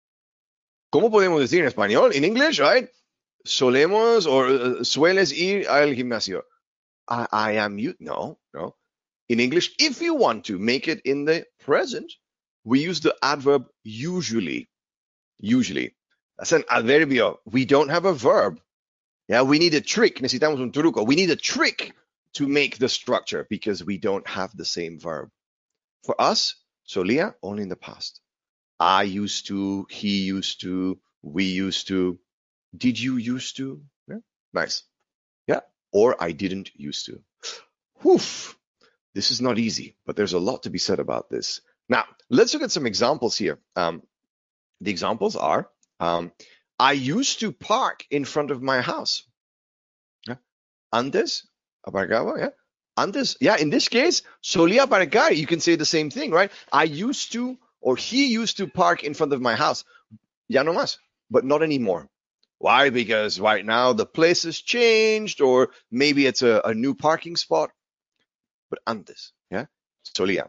¿Cómo podemos decir en español? In English, right? Solemos or uh, sueles ir al gimnasio. I, I am you. No, no. In English, if you want to make it in the present, we use the adverb usually. Usually. That's an adverbio. We don't have a verb. Yeah, we need a trick. Necesitamos un truco. We need a trick to make the structure because we don't have the same verb. For us, solía only in the past. I used to, he used to, we used to. Did you used to? Yeah, nice. Yeah, or I didn't used to. Whew. This is not easy, but there's a lot to be said about this. Now, let's look at some examples here. Um, the examples are, um, I used to park in front of my house. Yeah. Antes, aparcaba, yeah. Antes, yeah, in this case, solía aparcar. You can say the same thing, right? I used to, or he used to park in front of my house. Ya no más, but not anymore. Why? Because right now the place has changed, or maybe it's a, a new parking spot. But antes, yeah, solía.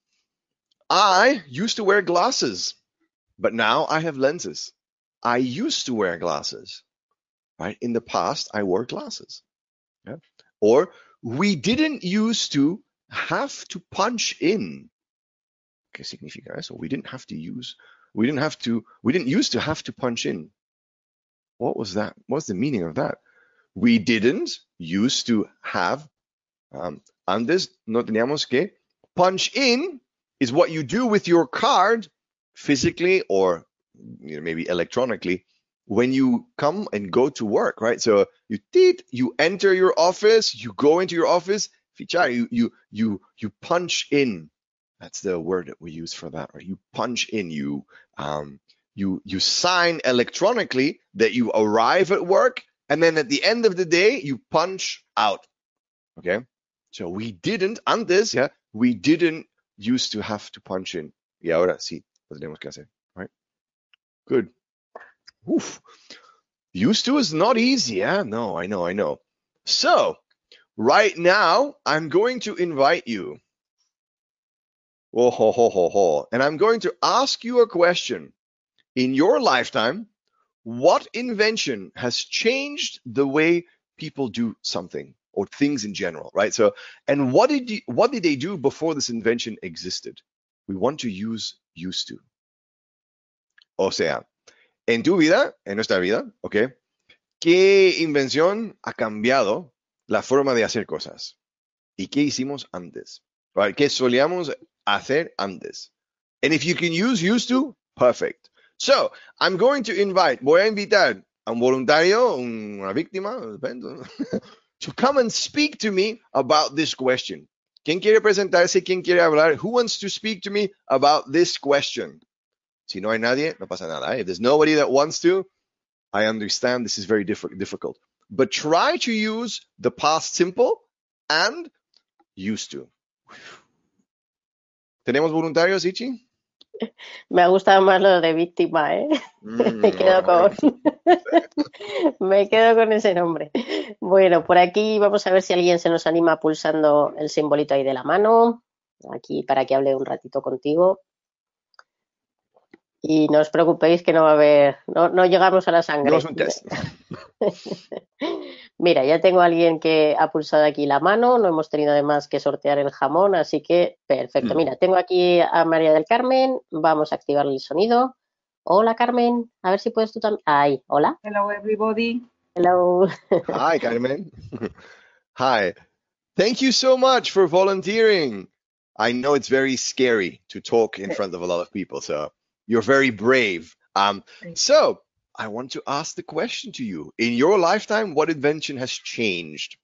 I used to wear glasses, but now I have lenses. I used to wear glasses, right? In the past, I wore glasses. Yeah? Or we didn't used to have to punch in. ¿Qué significa eso? We didn't have to use, we didn't have to, we didn't used to have to punch in. What was that? What's the meaning of that? We didn't used to have, um, antes no teníamos que, punch in is what you do with your card physically or you know, maybe electronically when you come and go to work, right? So you did, you enter your office, you go into your office, fichar, you you you you punch in. That's the word that we use for that, right? You punch in, you um you you sign electronically that you arrive at work, and then at the end of the day you punch out. Okay? So we didn't, antes, yeah, we didn't used to have to punch in. Y ahora sí, lo tenemos que hacer, right? Good. Oof. Used to is not easy, yeah? No, I know, I know. So, right now, I'm going to invite you. Oh, ho, ho, ho, ho. And I'm going to ask you a question. In your lifetime, What invention has changed the way people do something or things in general, right? So, and what did you, what did they do before this invention existed? We want to use used to. O sea, en tu vida, en nuestra vida, ¿ok? ¿Qué invención ha cambiado la forma de hacer cosas? ¿Y qué hicimos antes? Right? ¿Qué solíamos hacer antes? And if you can use used to, perfect. So, I'm going to invite, voy a invitar a un voluntario, una víctima, to come and speak to me about this question. ¿Quién quiere presentarse? ¿Quién quiere hablar? Who wants to speak to me about this question? Si no hay nadie, no pasa nada. If there's nobody that wants to, I understand this is very diff difficult. But try to use the past simple and used to. ¿Tenemos voluntarios, Ichi? Me ha gustado más lo de víctima, ¿eh? Mm, me, quedo bueno, con... me quedo con ese nombre. Bueno, por aquí vamos a ver si alguien se nos anima pulsando el simbolito ahí de la mano. Aquí para que hable un ratito contigo. Y no os preocupéis que no va a haber... No, no llegamos a la sangre. No es un test. Mira, ya tengo a alguien que ha pulsado aquí la mano, no hemos tenido además que sortear el jamón, así que perfecto. Mm. Mira, tengo aquí a María del Carmen, vamos a activar el sonido. Hola Carmen, a ver si puedes tú también. Ahí, hola. Hello, everybody. Hello. Hi, Carmen. Hi. Thank you so much for volunteering. I know it's very scary to talk in front of a lot of people, so you're very brave. Um, so I want to ask the question to you. In your lifetime, what invention has changed?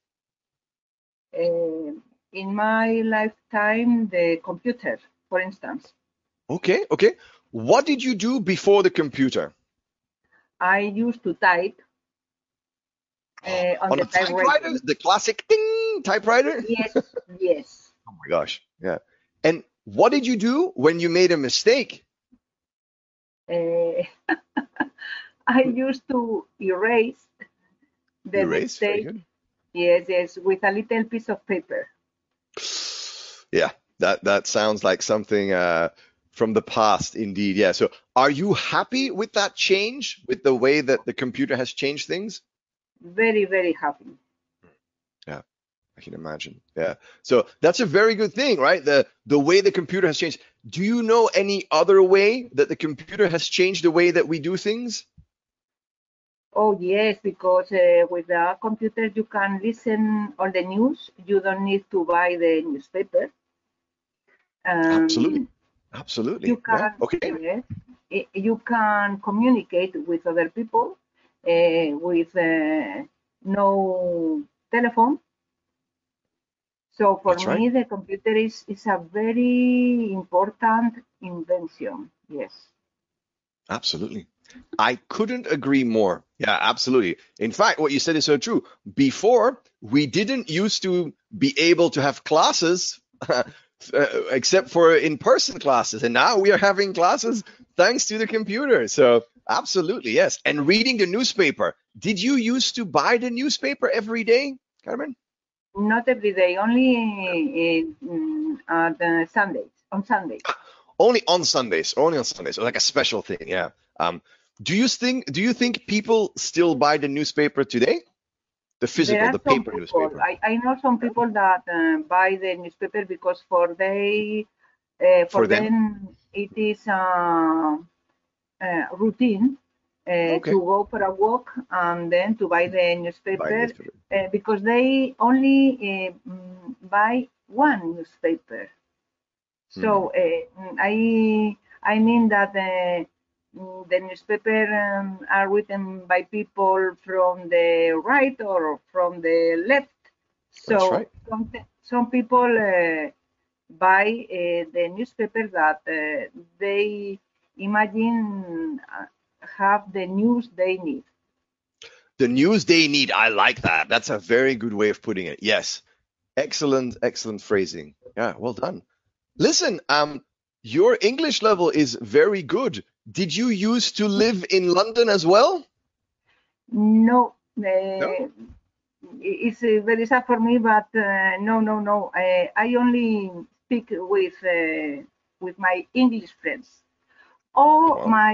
Uh, in my lifetime, the computer, for instance. Okay, okay. What did you do before the computer? I used to type uh, on, On the a typewriter? The classic ding typewriter? Yes, yes. Oh my gosh, yeah. And what did you do when you made a mistake? Uh, I used to erase the Erase, very mistake. good. Yes, yes, with a little piece of paper. Yeah, that that sounds like something uh, from the past, indeed. Yeah. So, are you happy with that change, with the way that the computer has changed things? Very, very happy. Yeah, I can imagine. Yeah. So that's a very good thing, right? The the way the computer has changed. Do you know any other way that the computer has changed the way that we do things? Oh, yes, because uh, with the computer you can listen on the news. You don't need to buy the newspaper. Um, Absolutely. Absolutely. You can, Yeah. Okay. yes, you can communicate with other people uh, with uh, no telephone. So for That's me, right. the computer is, is a very important invention. Yes. Absolutely. I couldn't agree more. Yeah, absolutely. In fact, what you said is so true. Before, we didn't used to be able to have classes uh, except for in-person classes. And now we are having classes thanks to the computer. So absolutely, yes. And reading the newspaper. Did you used to buy the newspaper every day, Carmen? Not every day, only in, uh, the Sundays, on Sundays. Only on Sundays, only on Sundays, or like a special thing, yeah. Um, do you think do you think people still buy the newspaper today? The physical, the paper people, newspaper. I, I know some people that uh, buy the newspaper because for they uh, for, For them? them it is a, a routine uh, Okay. to go for a walk and then to buy the newspaper, Buy newspaper. uh, because they only uh, mm, buy one newspaper. So uh, I I mean that the the newspaper um, are written by people from the right or from the left. So That's right. some some people uh, buy uh, the newspaper that uh, they imagine uh, have the news they need. The news they need. I like that. That's a very good way of putting it. Yes. Excellent, excellent phrasing. Yeah, well done. Listen, um, your English level is very good. Did you used to live in London as well? No, uh, No? it's uh, very sad for me, but uh, no, no, no. Uh, I only speak with uh, with my English friends. All Wow. my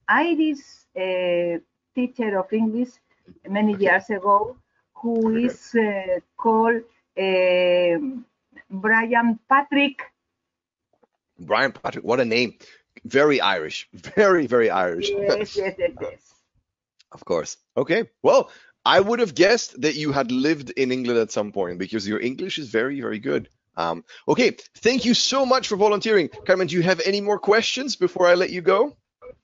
Irish uh, teacher of English many Okay. years ago, who Okay. is uh, called uh, Brian Patrick. Brian Patrick, what a name. Very Irish. Very, very Irish. Yes, yes, yes, yes. Of course. Okay. Well, I would have guessed that you had lived in England at some point because your English is very, very good. Um, okay. Thank you so much for volunteering. Carmen, do you have any more questions before I let you go?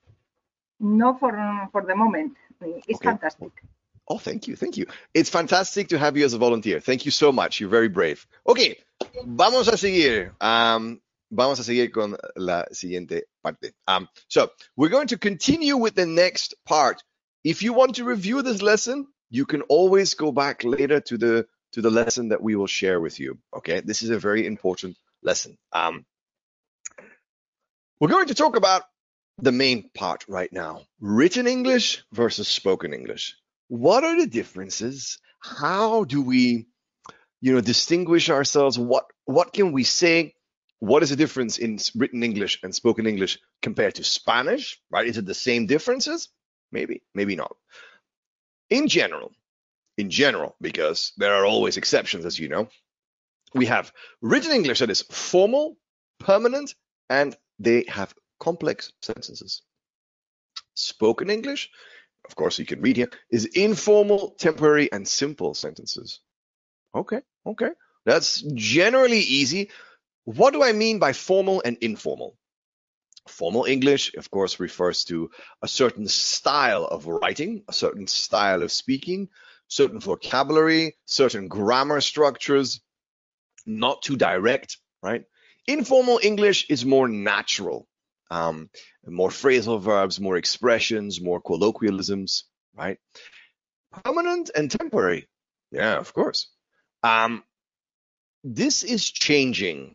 No, for for the moment. It's Okay. fantastic. Oh, thank you, thank you. It's fantastic to have you as a volunteer. Thank you so much. You're very brave. Okay, vamos a seguir. Um, vamos a seguir con la siguiente parte. Um, so we're going to continue with the next part. If you want to review this lesson, you can always go back later to the to the lesson that we will share with you. Okay, this is a very important lesson. Um, we're going to talk about the main part right now: written English versus spoken English. What are the differences? How do we, you know, distinguish ourselves? What what can we say? What is the difference in written English and spoken English compared to Spanish? Right? Is it the same differences? Maybe, maybe not. In general, in general, because there are always exceptions, as you know, we have written English that is formal, permanent, and they have complex sentences. Spoken English, of course, you can read here, is informal, temporary, and simple sentences. Okay, okay. That's generally easy. What do I mean by formal and informal? Formal English, of course, refers to a certain style of writing, a certain style of speaking, certain vocabulary, certain grammar structures, not too direct, right? Informal English is more natural. Um, more phrasal verbs, more expressions, more colloquialisms, right? Permanent and temporary. Yeah, of course. Um, this is changing.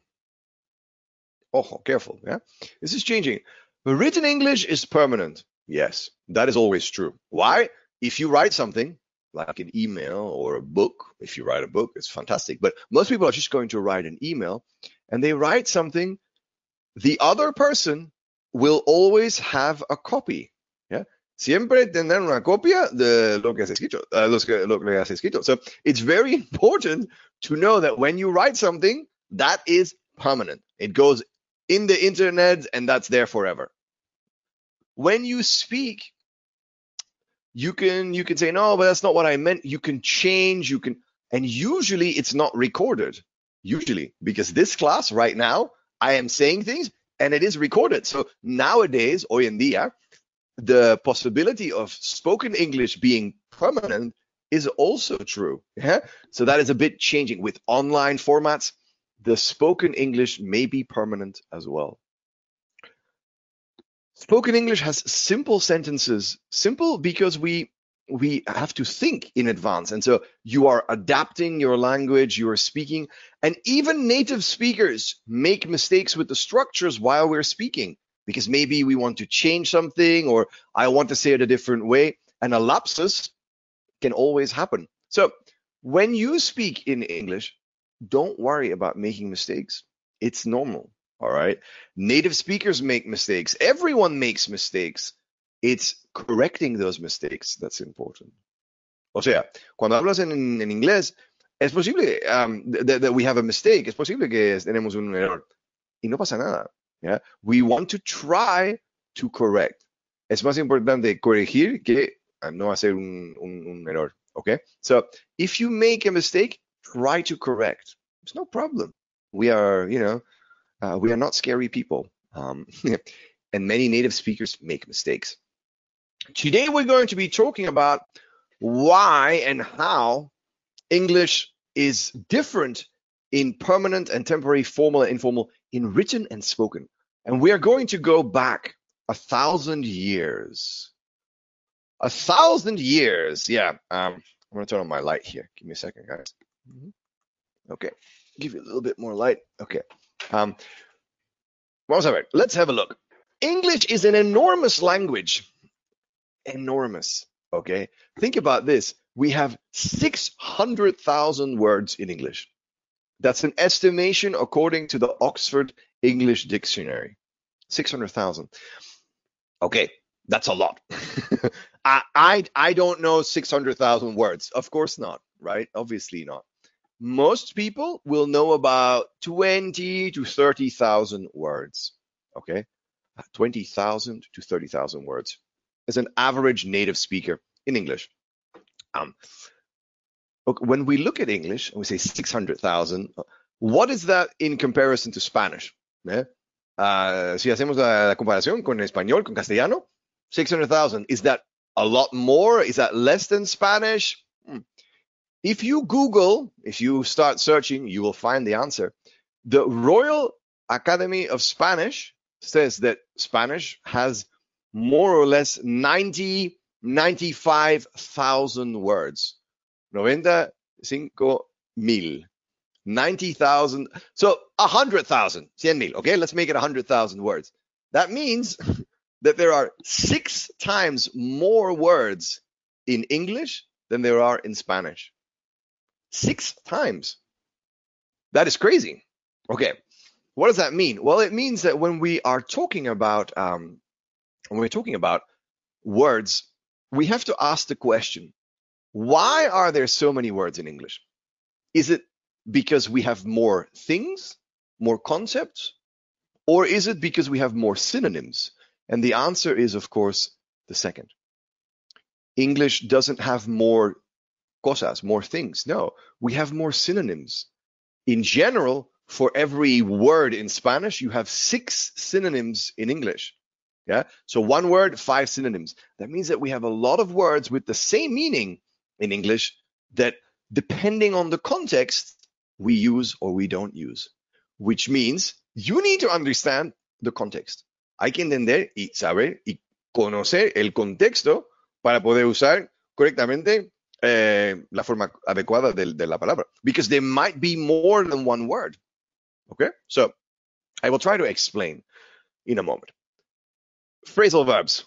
Oh, careful, yeah? This is changing. The written English is permanent. Yes, that is always true. Why? If you write something, like an email or a book, if you write a book, it's fantastic. But most people are just going to write an email, and they write something, the other person will always have a copy. Yeah, siempre tendrán una copia de lo que has escrito, uh, lo que, lo que has escrito. So it's very important to know that when you write something, that is permanent. It goes in the internet, and that's there forever. When you speak, you can you can say, no, but that's not what I meant. You can change. You can, and usually it's not recorded. Usually, because this class right now, I am saying things, and it is recorded. So nowadays, hoy en día, the possibility of spoken English being permanent is also true. Yeah? So that is a bit changing. With online formats, the spoken English may be permanent as well. Spoken English has simple sentences. Simple because we we have to think in advance. And so you are adapting your language, you are speaking, and even native speakers make mistakes with the structures while we're speaking, because maybe we want to change something, or I want to say it a different way, and a lapsus can always happen. So when you speak in English, don't worry about making mistakes. It's normal, all right? Native speakers make mistakes. Everyone makes mistakes. It's correcting those mistakes that's important. O sea, cuando hablas en, en inglés, es posible um, that, that we have a mistake. Es posible que tenemos un error. Y no pasa nada. Yeah? We want to try to correct. Es más importante corregir que no hacer un, un, un error. Okay? So if you make a mistake, try to correct. It's no problem. We are, you know, uh, we are not scary people. Um, and many native speakers make mistakes. Today we're going to be talking about why and how English is different in permanent and temporary, formal and informal, in written and spoken. And we are going to go back a thousand years. A thousand years, yeah. Um, I'm going to turn on my light here. Give me a second, guys. Mm-hmm. Okay, give you a little bit more light. Okay. Um, vamos a ver. Let's have a look. English is an enormous language. Enormous. Okay. Think about this. We have six hundred thousand words in English. That's an estimation according to the Oxford English Dictionary. six hundred thousand. Okay. That's a lot. I, I I don't know six hundred thousand words. Of course not, right? Obviously not. Most people will know about twenty to thirty thousand words. Okay, twenty thousand to thirty thousand words as an average native speaker in English. Um, okay, when we look at English and we say six hundred thousand, what is that in comparison to Spanish? ¿Eh? Uh, si hacemos la, la comparación con español, con castellano, six hundred thousand, is that a lot more? Is that less than Spanish? Hmm. If you Google, if you start searching, you will find the answer. The Royal Academy of Spanish says that Spanish has more or less ninety, ninety-five thousand words. ninety-cinco mil. ninety thousand. So one hundred thousand. cien mil. Okay, let's make it one hundred thousand words. That means that there are six times more words in English than there are in Spanish. Six times. That is crazy. Okay, what does that mean? Well, it means that when we are talking about um, when we're talking about words, we have to ask the question: why are there so many words in English? Is it because we have more things, more concepts, or is it because we have more synonyms? And the answer is, of course, the second. English doesn't have more cosas, more things. No, we have more synonyms. In general, for every word in Spanish, you have six synonyms in English. Yeah, so one word, five synonyms. That means that we have a lot of words with the same meaning in English that, depending on the context, we use or we don't use. Which means you need to understand the context. Hay que entender y saber y conocer el contexto para poder usar correctamente eh, la forma adecuada de, de la palabra. Because there might be more than one word. Okay, so I will try to explain in a moment. Phrasal verbs.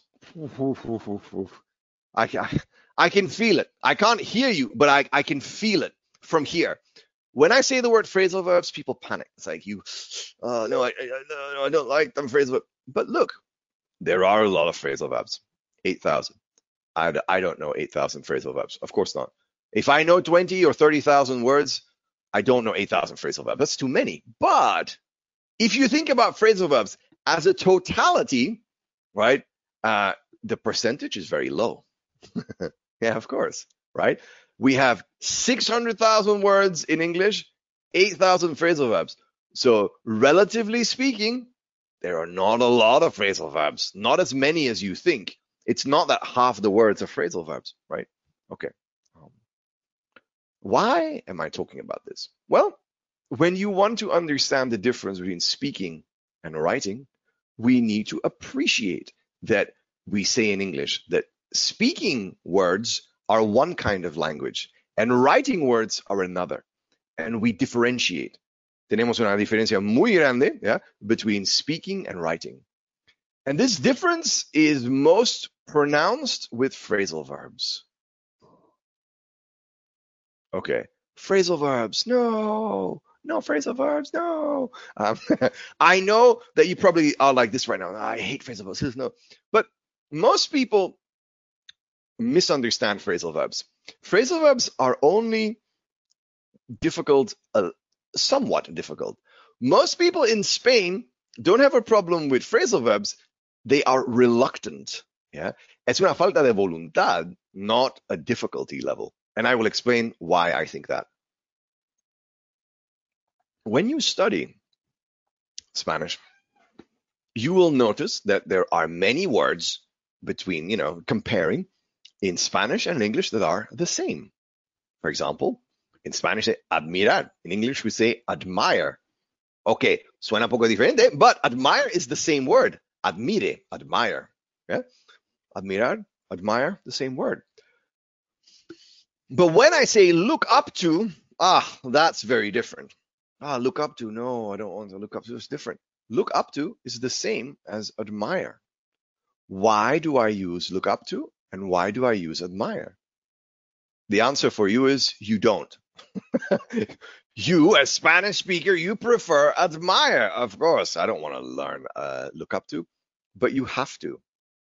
I, I, I can feel it. I can't hear you, but I, I can feel it from here. When I say the word phrasal verbs, people panic. It's like, you, uh, no, I, I, no, I don't like them phrasal verbs. But look, there are a lot of phrasal verbs. eight thousand. I, I don't know eight thousand phrasal verbs. Of course not. If I know twenty or thirty thousand words, I don't know eight thousand phrasal verbs. That's too many. But if you think about phrasal verbs as a totality, right, uh, the percentage is very low. Yeah, of course, right? We have six hundred thousand words in English, eight thousand phrasal verbs. So relatively speaking, there are not a lot of phrasal verbs, not as many as you think. It's not that half the words are phrasal verbs, right? Okay. Um, why am I talking about this? Well, when you want to understand the difference between speaking and writing, we need to appreciate that we say in English that speaking words are one kind of language and writing words are another. And we differentiate. Tenemos una diferencia muy grande, yeah, between speaking and writing. And this difference is most pronounced with phrasal verbs. Okay, phrasal verbs, no, no phrasal verbs, no. Um, I know that you probably are like this right now. I hate phrasal verbs, no. But most people misunderstand phrasal verbs. Phrasal verbs are only difficult, uh, somewhat difficult. Most people in Spain don't have a problem with phrasal verbs. They are reluctant. Yeah, es una falta de voluntad, not a difficulty level. And I will explain why I think that. When you study Spanish, you will notice that there are many words between, you know, comparing in Spanish and English that are the same. For example, in Spanish, say admirar. In English, we say admire. Okay, suena poco diferente, but admire is the same word. Admire, admire. Yeah? Admirar, admire, the same word. But when I say look up to, ah, that's very different. Ah, look up to, no, I don't want to look up to, it's different. Look up to is the same as admire. Why do I use look up to and why do I use admire? The answer for you is you don't. You, as Spanish speaker, you prefer admire. Of course, I don't want to learn uh, look up to, but you have to.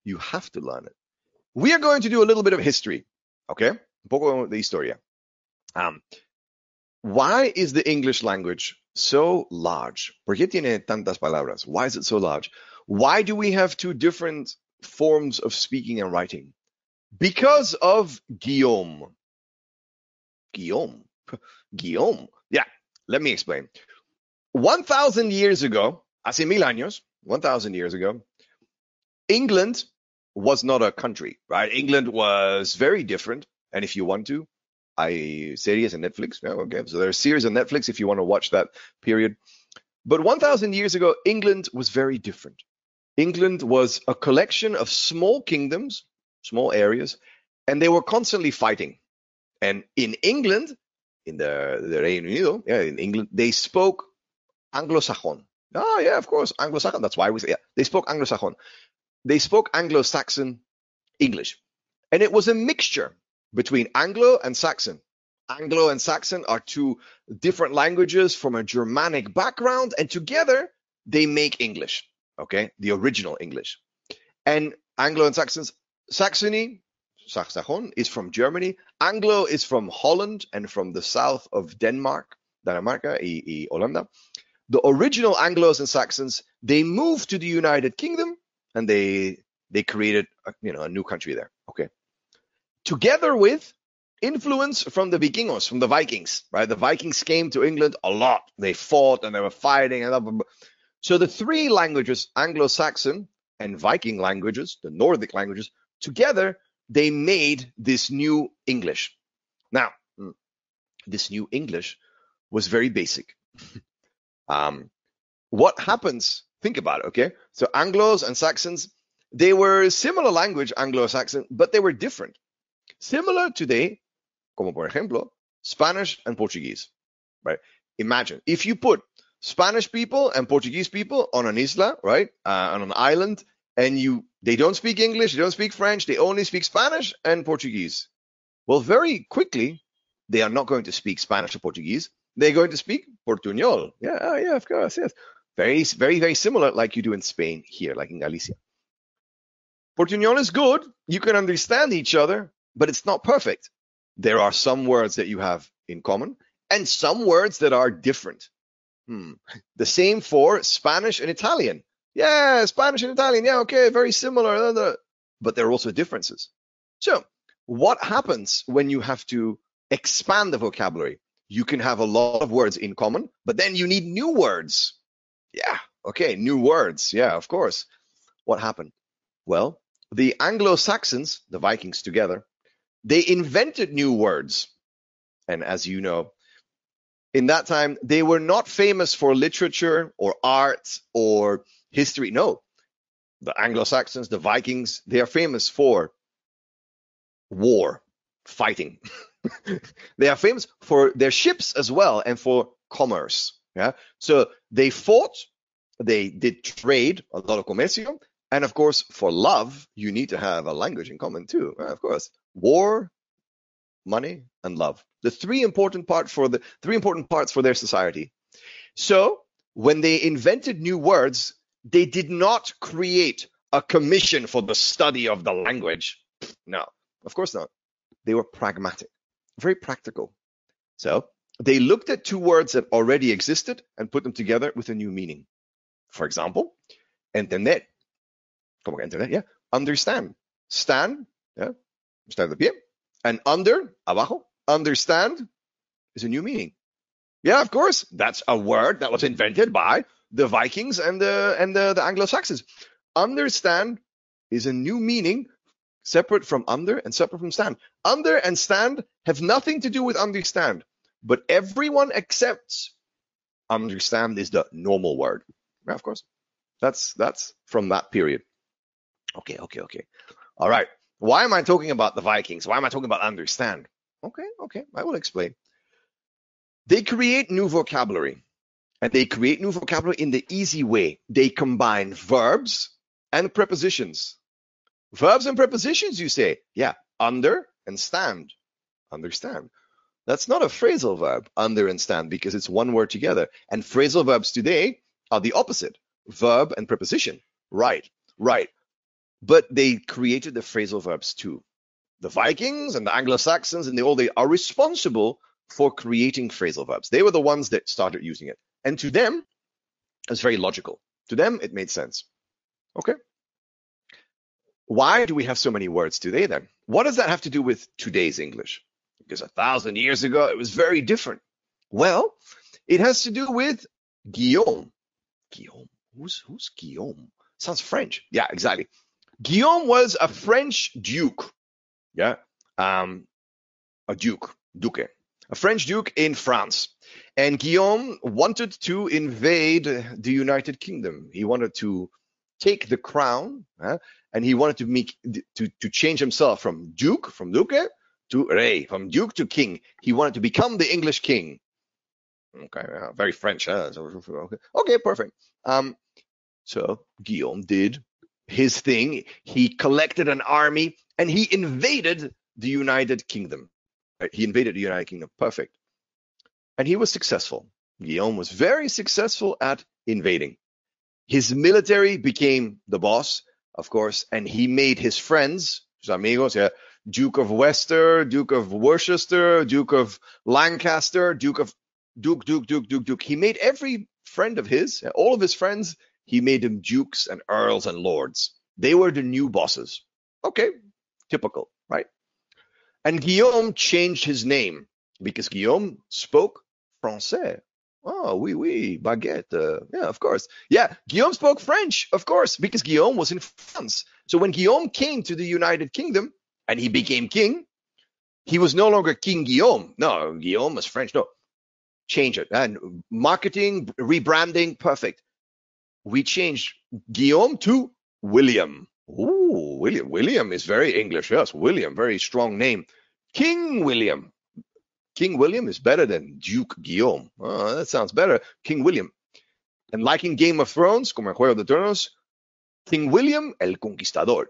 You have to learn it. We are going to do a little bit of history, okay? Un poco de historia. Um, why is the English language so large? ¿Por qué tiene tantas palabras? Why is it so large? Why do we have two different forms of speaking and writing? Because of Guillaume. Guillaume. Guillaume. Yeah, let me explain. one thousand years ago, hace mil años, one thousand years ago, England was not a country, right? England was very different. And if you want to, I series on Netflix. Yeah, okay, so there are series on Netflix if you want to watch that period. But one thousand years ago, England was very different. England was a collection of small kingdoms, small areas, and they were constantly fighting. And in England, in the, the Reino Unido, yeah, in England, they spoke Anglo-Saxon. Oh, yeah, of course, Anglo-Saxon. That's why we say, yeah, they spoke Anglo-Saxon. They spoke Anglo-Saxon English. And it was a mixture between Anglo and Saxon. Anglo and Saxon are two different languages from a Germanic background, and together they make English, okay? The original English. And Anglo and Saxons, Saxony, Saxon is from Germany. Anglo is from Holland and from the south of Denmark, Dinamarca y, y Holanda. The original Anglos and Saxons, they moved to the United Kingdom and they they created a, you know, a new country there, okay? Together with influence from the Vikingos, from the Vikings, right? The Vikings came to England a lot. They fought and they were fighting. And blah, blah, blah. So the three languages, Anglo-Saxon and Viking languages, the Nordic languages, together, they made this new English. Now, this new English was very basic. um, what happens, think about it, okay? So Anglos and Saxons, they were similar language, Anglo-Saxon, but they were different. Similar today, como por ejemplo, Spanish and Portuguese, right? Imagine if you put Spanish people and Portuguese people on an isla, right, uh, on an island, and you they don't speak English, they don't speak French, they only speak Spanish and Portuguese. Well, very quickly, they are not going to speak Spanish or Portuguese. They're going to speak Portuñol. Yeah, yeah, of course, yes. Very, very, very similar, like you do in Spain here, like in Galicia. Portuñol is good. You can understand each other, but it's not perfect. There are some words that you have in common and some words that are different. Hmm. The same for Spanish and Italian. Yeah, Spanish and Italian. Yeah, okay, very similar. But there are also differences. So what happens when you have to expand the vocabulary? You can have a lot of words in common, but then you need new words. Yeah, okay, new words. Yeah, of course. What happened? Well, the Anglo-Saxons, the Vikings together, they invented new words. And as you know, in that time, they were not famous for literature or art or history. No, the Anglo-Saxons, the Vikings, they are famous for war, fighting. They are famous for their ships as well and for commerce. Yeah, so they fought, they did trade, a lot of comercio, and of course, for love, you need to have a language in common too. Of course, war, money, and love. The three important part for the three important parts for their society. So when they invented new words, they did not create a commission for the study of the language. No, of course not. They were pragmatic, very practical. So they looked at two words that already existed and put them together with a new meaning. For example, entender. Como que entender? Yeah. Understand. Stand. Yeah. Stand de pie. And under, abajo. Understand is a new meaning. Yeah, of course. That's a word that was invented by the Vikings and the and the, the Anglo-Saxons. Understand is a new meaning, separate from under and separate from stand. Under and stand have nothing to do with understand, but everyone accepts understand is the normal word. Yeah, of course. That's that's from that period. Okay, okay, okay. All right. Why am I talking about the Vikings? Why am I talking about understand? Okay, okay, I will explain. They create new vocabulary, and they create new vocabulary in the easy way. They combine verbs and prepositions. Verbs and prepositions, you say? Yeah, under and stand. Understand. That's not a phrasal verb, under and stand, because it's one word together. And phrasal verbs today are the opposite, verb and preposition. Right, right. but they created the phrasal verbs too. The Vikings and the Anglo-Saxons and they all they are responsible for creating phrasal verbs. They were the ones that started using it. And to them, it's very logical. To them, it made sense. Okay. Why do we have so many words today then? What does that have to do with today's English? Because a thousand years ago, it was very different. Well, it has to do with Guillaume. Guillaume? Who's, who's Guillaume? Sounds French. Yeah, exactly. Guillaume was a French duke. Yeah. Um, a duke. Duque. A French duke in France. And Guillaume wanted to invade the United Kingdom. He wanted to take the crown, uh, and he wanted to make to, to change himself from duke, from duque, to rey, from duke to king. He wanted to become the English king. Okay, uh, very French. Huh? Okay. okay, perfect. Um, so Guillaume did his thing. He collected an army and he invaded the United Kingdom. Right? He invaded the United Kingdom. Perfect. And he was successful. Guillaume was very successful at invading. His military became the boss, of course, and he made his friends, sus amigos, yeah, Duke of Worcester, Duke of Worcester, Duke of Lancaster, Duke of Duke, Duke, Duke, Duke, Duke. He made every friend of his, all of his friends, he made them dukes and earls and lords. They were the new bosses. Okay, typical, right? And Guillaume changed his name because Guillaume spoke Français. Oh, oui, oui, baguette. Uh, yeah, of course. Yeah, Guillaume spoke French, of course, because Guillaume was in France. So when Guillaume came to the United Kingdom and he became king, he was no longer King Guillaume. No, Guillaume was French. No, change it. And marketing, rebranding, perfect. We changed Guillaume to William. Ooh, William. William is very English. Yes, William, very strong name. King William. King William is better than Duke Guillaume. Oh, that sounds better. King William. And like in Game of Thrones, como en Juego de Tronos, King William el Conquistador.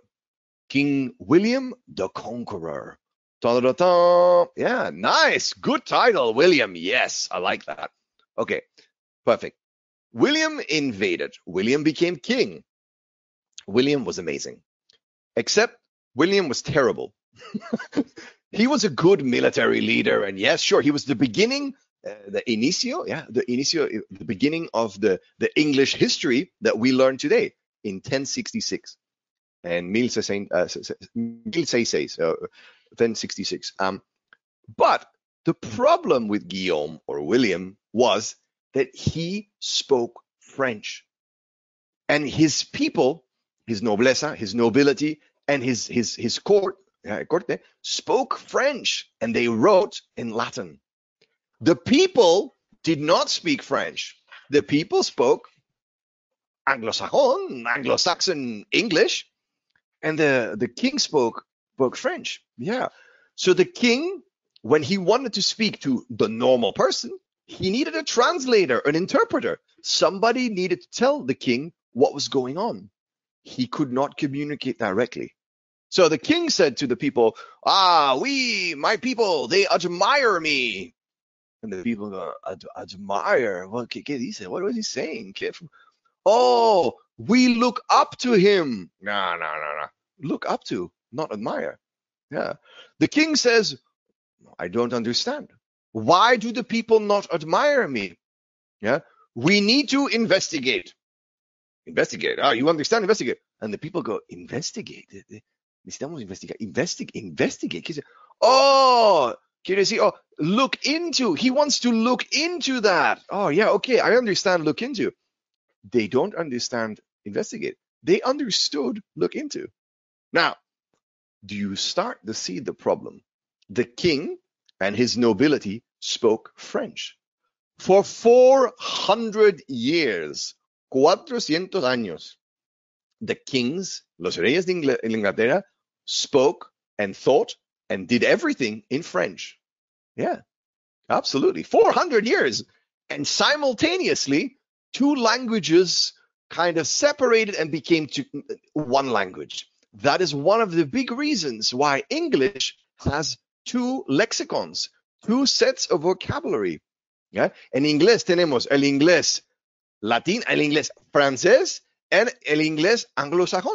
King William the Conqueror. Ta-da-da-da. Yeah, nice. Good title, William. Yes, I like that. Okay, perfect. William invaded. William became king. William was amazing. Except William was terrible. He was a good military leader, and yes, sure, he was the beginning, uh, the inicio, yeah, the inicio, the beginning of the, the English history that we learn today in ten sixty-six and ten sixty-six, uh, ten sixty-six. Um, but the problem with Guillaume or William was that he spoke French, and his people, his nobleza, his nobility, and his his his court. Uh, corte, spoke French and they wrote in Latin. The people did not speak French. The people spoke Anglo-Saxon, Anglo-Saxon English, and the, the king spoke, spoke French. Yeah. So the king, when he wanted to speak to the normal person, he needed a translator, an interpreter. Somebody needed to tell the king what was going on. He could not communicate directly. So the king said to the people, ah, we, my people, they admire me. And the people go, Ad- admire? What, ¿qué, qué dice? What was he saying? Oh, we look up to him. No, no, no, no. Look up to, not admire. Yeah. The king says, I don't understand. Why do the people not admire me? Yeah. We need to investigate. Investigate. Ah, you understand? Investigate. And the people go, investigate. Necesitamos investigar. Investigate. Investigate. Oh, quiere decir, oh, look into. He wants to look into that. Oh, yeah, okay, I understand look into. They don't understand investigate. They understood look into. Now, do you start to see the problem? The king and his nobility spoke French. For four hundred years, cuatrocientos años, the kings, los reyes de Inglaterra, spoke and thought and did everything in French. Yeah, absolutely. four hundred years. And simultaneously, two languages kind of separated and became two, one language. That is one of the big reasons why English has two lexicons, two sets of vocabulary. Yeah? En inglés tenemos el inglés latín, el inglés francés, and el inglés anglosajón.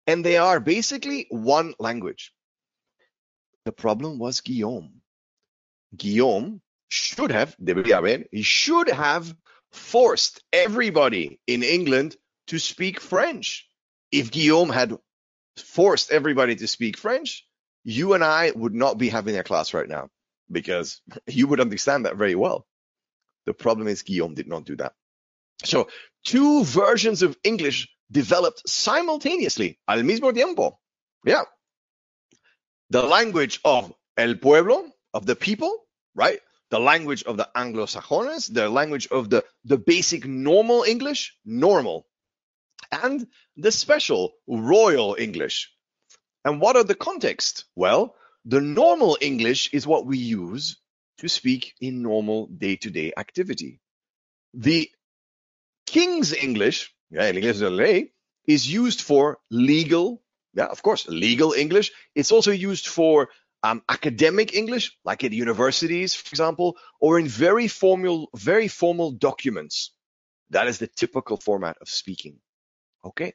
And they are basically one language. The problem was Guillaume. Guillaume should have, debería haber, he should have forced everybody in England to speak French. If Guillaume had forced everybody to speak French, you and I would not be having a class right now, because you would understand that very well. The problem is Guillaume did not do that. So two versions of English developed simultaneously, al mismo tiempo. Yeah. The language of el pueblo, of the people, right? The language of the Anglo-Sajones, the language of the, the basic normal English, normal, and the special royal English. And what are the context? Well, the normal English is what we use to speak in normal day-to-day activity. The King's English, yeah, el inglés del rey, is used for legal, yeah, of course, legal English. It's also used for um, academic English, like at universities, for example, or in very formal, very formal documents. That is the typical format of speaking. Okay.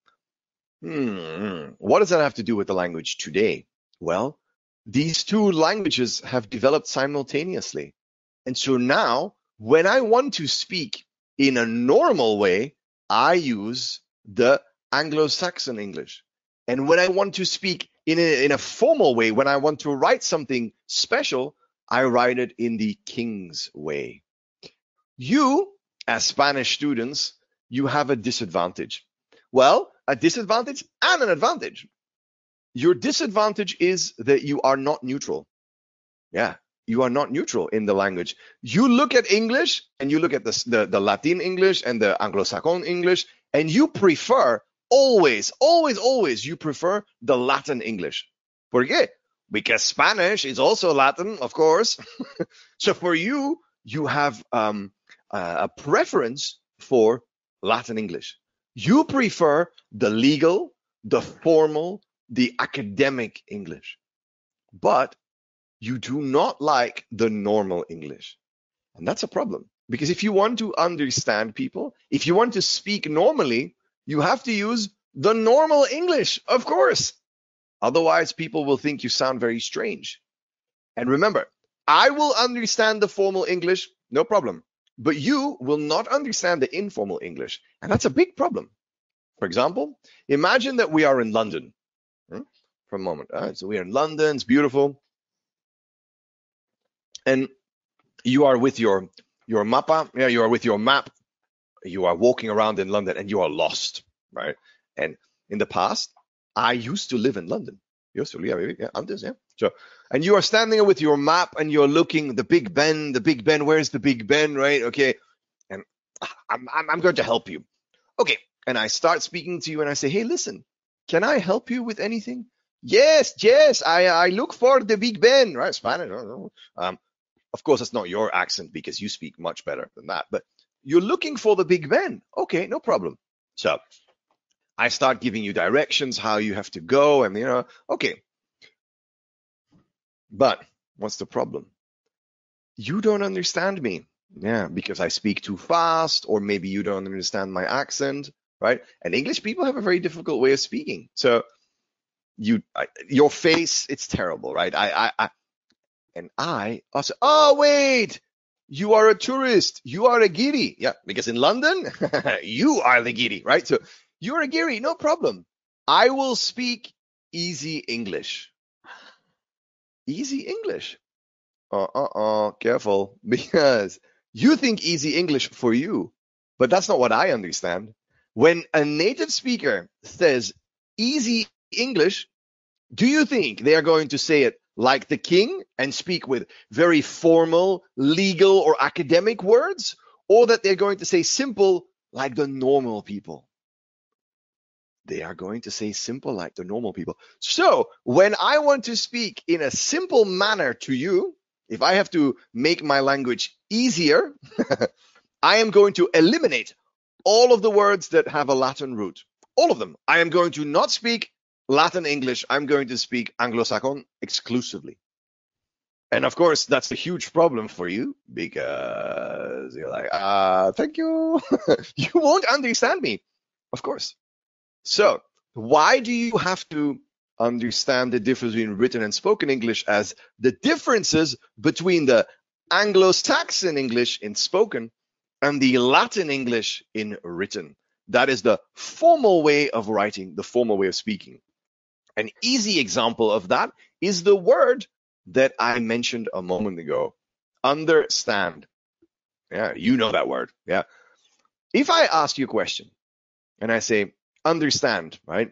Hmm. What does that have to do with the language today? Well, these two languages have developed simultaneously. And so now, when I want to speak in a normal way, I use the Anglo-Saxon English. And when I want to speak in a, in a formal way, when I want to write something special, I write it in the King's way. You, as Spanish students, you have a disadvantage. Well, a disadvantage and an advantage. Your disadvantage is that you are not neutral. Yeah, you are not neutral in the language. You look at English and you look at the, the, the Latin English and the Anglo-Saxon English, and you prefer always, always, always, you prefer the Latin English. ¿Por qué? Because Spanish is also Latin, of course. So for you, you have um, a preference for Latin English. You prefer the legal, the formal, the academic English. But you do not like the normal English. And that's a problem. Because if you want to understand people, if you want to speak normally, you have to use the normal English, of course. Otherwise, people will think you sound very strange. And remember, I will understand the formal English, no problem. But you will not understand the informal English. And that's a big problem. For example, imagine that we are in London. Hmm? For a moment. All right, so we are in London, it's beautiful. And you are with your, your mappa, yeah, you are with your map. You are walking around in London and you are lost, right? And in the past, I used to live in London. Used to live, yeah, antes, yeah. So, and you are standing there with your map and you're looking, the Big Ben, the Big Ben, where's the Big Ben, right? Okay. And I'm, I'm, I'm going to help you. Okay. And I start speaking to you and I say, hey, listen, can I help you with anything? Yes, yes, I, I look for the Big Ben, right? Spanish. Um, of course, that's not your accent because you speak much better than that, but you're looking for the Big Ben. Okay, no problem. So I start giving you directions, how you have to go, and, you know, okay. But what's the problem? You don't understand me. Yeah, because I speak too fast, or maybe you don't understand my accent, right? And English people have a very difficult way of speaking. So you, I, your face, it's terrible, right? I, I, I, and I also, oh, wait, you are a tourist. You are a giri. Yeah, because in London, you are the giri, right? So you're a giri, no problem. I will speak easy English. Easy English. Uh, uh, uh, careful, because you think easy English for you, but that's not what I understand. When a native speaker says easy English, do you think they are going to say it like the king and speak with very formal, legal, or academic words, or that they're going to say simple like the normal people? They are going to say simple like the normal people. So when I want to speak in a simple manner to you, if I have to make my language easier, I am going to eliminate all of the words that have a Latin root. All of them. I am going to not speak Latin English. I'm going to speak Anglo-Saxon exclusively. And of course, that's a huge problem for you because you're like, ah, uh, thank you. You won't understand me. Of course. So Why do you have to understand the difference between written and spoken English as the differences between the Anglo-Saxon English in spoken and the Latin English in written? That is the formal way of writing, the formal way of speaking. An easy example of that is the word that I mentioned a moment ago, understand. Yeah, you know that word. Yeah. If I ask you a question and I say, understand, right?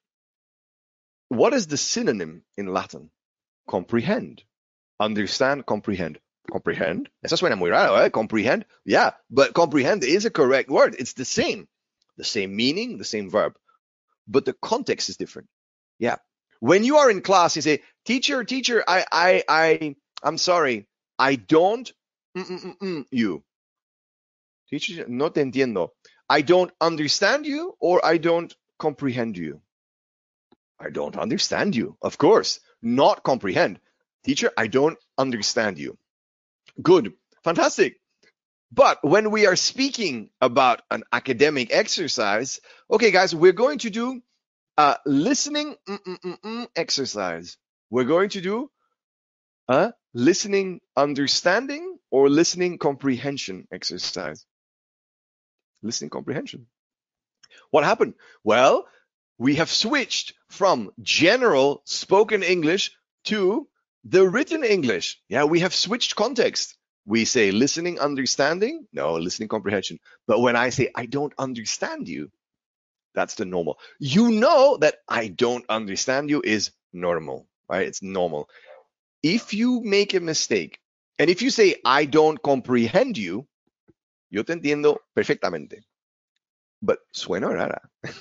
What is the synonym in Latin? Comprehend. Understand, comprehend. Comprehend? Eso suena muy raro, eh? Comprehend? Yeah, but comprehend is a correct word. It's the same. The same meaning, the same verb. But the context is different. Yeah. When you are in class, you say, teacher, teacher, I, I, I, I'm sorry. I don't, mm, mm, mm, mm, you. Teacher, no te entiendo. I don't understand you, or I don't comprehend you. I don't understand you. Of course, not comprehend. Teacher, I don't understand you. Good. Fantastic. But when we are speaking about an academic exercise, okay, guys, we're going to do a listening mm, mm, mm, mm, exercise. We're going to do a listening understanding or listening comprehension exercise. Listening comprehension. What happened? Well, we have switched from general spoken English to the written English. Yeah, we have switched context. We say listening understanding, no, listening comprehension. But when I say I don't understand you, that's the normal. You know that I don't understand you is normal, right? It's normal. If you make a mistake, and if you say I don't comprehend you, yo te entiendo perfectamente. But suena rara.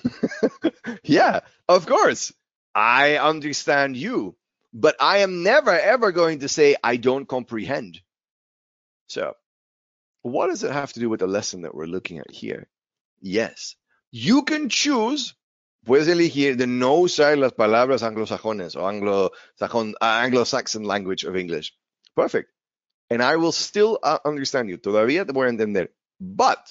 Yeah, of course. I understand you. But I am never, ever going to say I don't comprehend. So, what does it have to do with the lesson that we're looking at here? Yes, you can choose, puedes elegir de no usar las palabras anglosajones o anglo-saxon, uh, Anglo-Saxon language of English. Perfect. And I will still uh, understand you. Todavía te voy a entender. But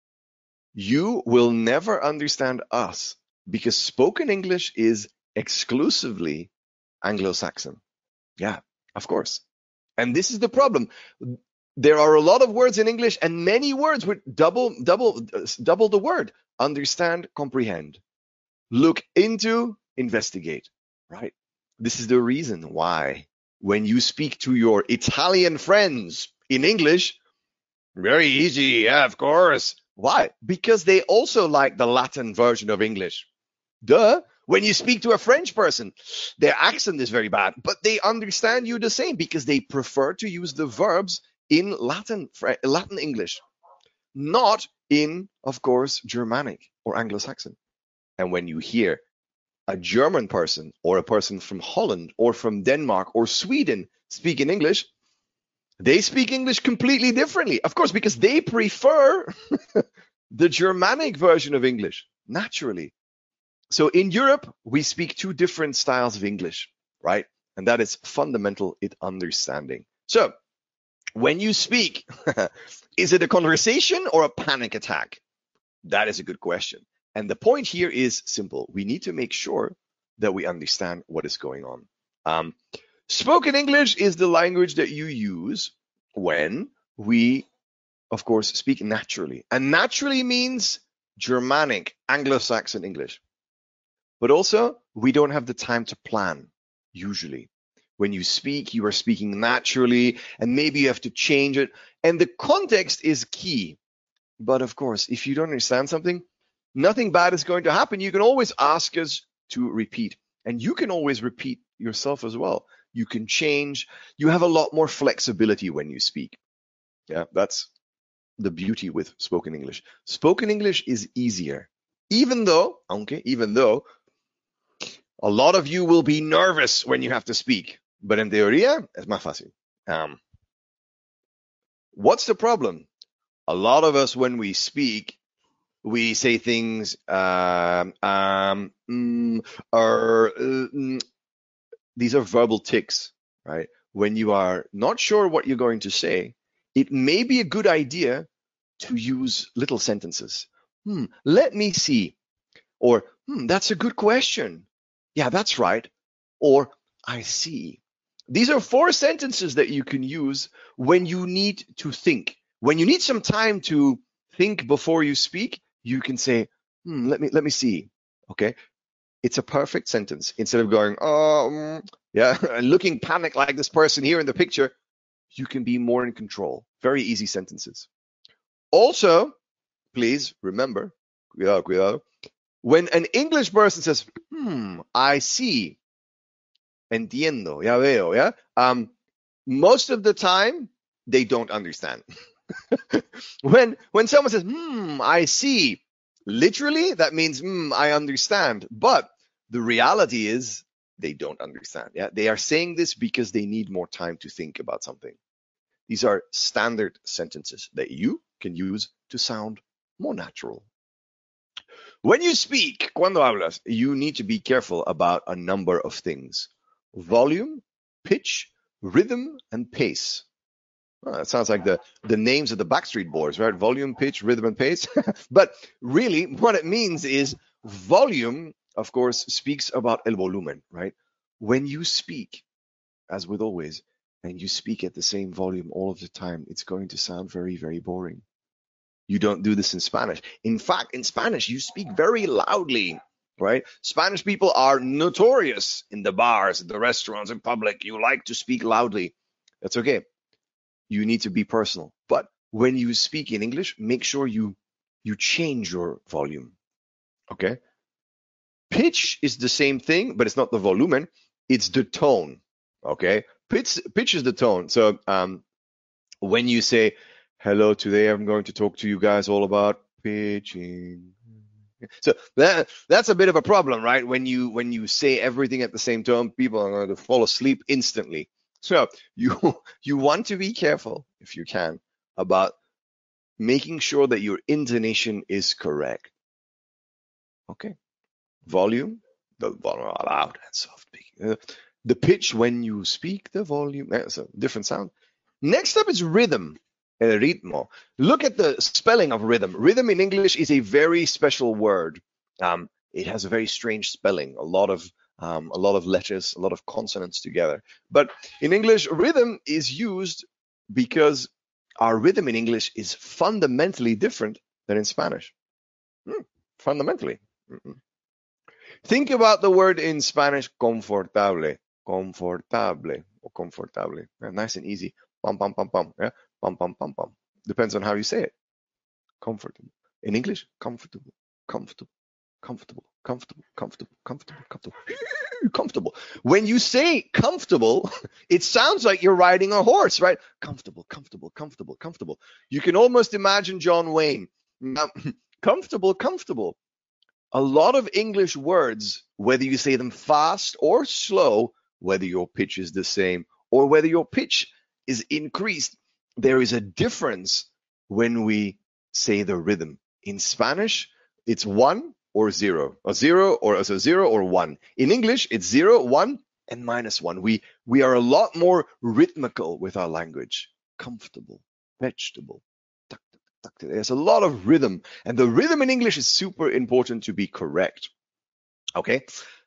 you will never understand us because spoken English is exclusively Anglo-Saxon. Yeah, of course. And this is the problem. There are a lot of words in English and many words with double, double, double the word. Understand, comprehend. Look into, investigate, right? This is the reason why when you speak to your Italian friends in English, very easy, yeah, of course. Why? Because they also like the Latin version of English. Duh. When you speak to a French person, their accent is very bad, but they understand you the same because they prefer to use the verbs in Latin, Latin English, not in, of course, Germanic or Anglo-Saxon. And when you hear a German person or a person from Holland or from Denmark or Sweden speak in English, they speak English completely differently, of course, because they prefer the Germanic version of English, naturally. So in Europe, we speak two different styles of English, right? And that is fundamental in understanding. So when you speak, is it a conversation or a panic attack? That is a good question. And the point here is simple. We need to make sure that we understand what is going on. Um, spoken English is the language that you use when we, of course, speak naturally. And naturally means Germanic, Anglo-Saxon English. But also, we don't have the time to plan, usually. When you speak, you are speaking naturally, and maybe you have to change it. And the context is key. But of course, if you don't understand something, nothing bad is going to happen. You can always ask us to repeat. And you can always repeat yourself as well. You can change. You have a lot more flexibility when you speak. Yeah, that's the beauty with spoken English. Spoken English is easier. Even though, aunque, even though, a lot of you will be nervous when you have to speak. But en teoría, es más fácil. Um, what's the problem? A lot of us, when we speak, we say things, um, um, mm, or, uh, mm, these are verbal tics, right? When you are not sure what you're going to say, it may be a good idea to use little sentences. Hmm, let me see. Or Hmm, that's a good question. Yeah, that's right. Or I see. These are four sentences that you can use when you need to think. When you need some time to think before you speak, you can say, hmm, let me let me see. Okay. It's a perfect sentence. Instead of going, oh, mm, yeah, and looking panicked like this person here in the picture, you can be more in control. Very easy sentences. Also, please remember, cuidado, cuidado, when an English person says, hmm, I see, entiendo, ya veo, yeah? Um, most of the time, they don't understand. when when someone says, hmm, I see, literally, that means, hmm, I understand. But the reality is they don't understand. Yeah, they are saying this because they need more time to think about something. These are standard sentences that you can use to sound more natural. When you speak, cuando hablas, you need to be careful about a number of things: volume, pitch, rhythm, and pace. Well, that sounds like the, the names of the Backstreet Boys, right? Volume, pitch, rhythm, and pace. But really, what it means is volume, of course, speaks about el volumen, right? When you speak, as with always, and you speak at the same volume all of the time, it's going to sound very, very boring. You don't do this in Spanish. In fact, in Spanish, you speak very loudly, right? Spanish people are notorious in the bars, in the restaurants, in public. You like to speak loudly. That's okay. You need to be personal. But when you speak in English, make sure you you change your volume. Okay? Pitch is the same thing, but it's not the volumen. It's the tone. Okay? Pitch pitch is the tone. So um, when you say, hello, today I'm going to talk to you guys all about pitching. So that that's a bit of a problem, right? When you when you say everything at the same tone, people are going to fall asleep instantly. So you you want to be careful, if you can, about making sure that your intonation is correct. Okay. Volume, the volume loud and soft. Uh, the pitch when you speak, the volume. That's a different sound. Next up is rhythm. El ritmo. Look at the spelling of rhythm. Rhythm in English is a very special word. Um, it has a very strange spelling. A lot of um, a lot of letters, a lot of consonants together. But in English, rhythm is used because our rhythm in English is fundamentally different than in Spanish. Hmm, fundamentally. Mm-mm. Think about the word in Spanish, confortable. Confortable or confortable. Yeah, nice and easy. Pam, pam, pam, pam. Yeah. Pam, pam, pam, pam. Depends on how you say it. Comfortable. In English, comfortable, comfortable, comfortable, comfortable, comfortable, comfortable, comfortable, comfortable. When you say comfortable, it sounds like you're riding a horse, right? Comfortable, comfortable, comfortable, comfortable. You can almost imagine John Wayne. Now, comfortable, comfortable. A lot of English words, whether you say them fast or slow, whether your pitch is the same or whether your pitch is increased, there is a difference when we say the rhythm. In Spanish, it's one or zero, a zero or as a zero or one. In English, it's zero, one, and minus one. We we are a lot more rhythmical with our language. Comfortable, vegetable. There's a lot of rhythm, and the rhythm in English is super important to be correct. Okay?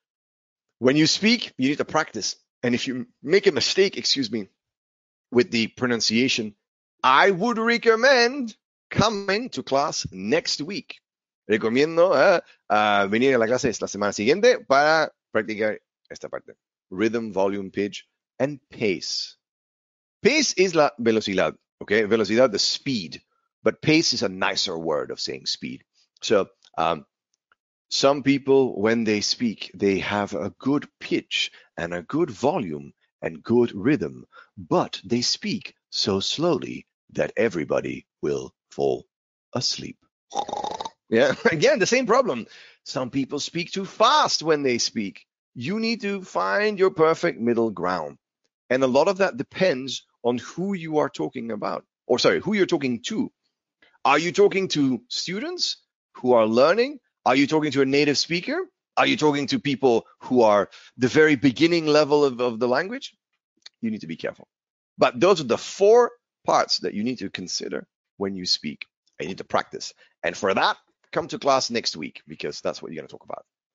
When you speak, you need to practice. And if you make a mistake, excuse me, with the pronunciation, I would recommend coming to class next week. Recomiendo uh, uh, venir a la clase la semana siguiente para practicar esta parte. Rhythm, volume, pitch, and pace. Pace is la velocidad, okay? Velocidad, the speed. But pace is a nicer word of saying speed. So um, some people, when they speak, they have a good pitch and a good volume and good rhythm, but they speak so slowly that everybody will fall asleep. Yeah, again, the same problem. Some people speak too fast when they speak. You need to find your perfect middle ground. And a lot of that depends on who you are talking about, or sorry, who you're talking to. Are you talking to students who are learning? Are you talking to a native speaker? Are you talking to people who are the very beginning level of, of the language? You need to be careful. But those are the four parts that you need to consider when you speak. You need to practice. And for that, come to class next week, because that's what you're going to talk about.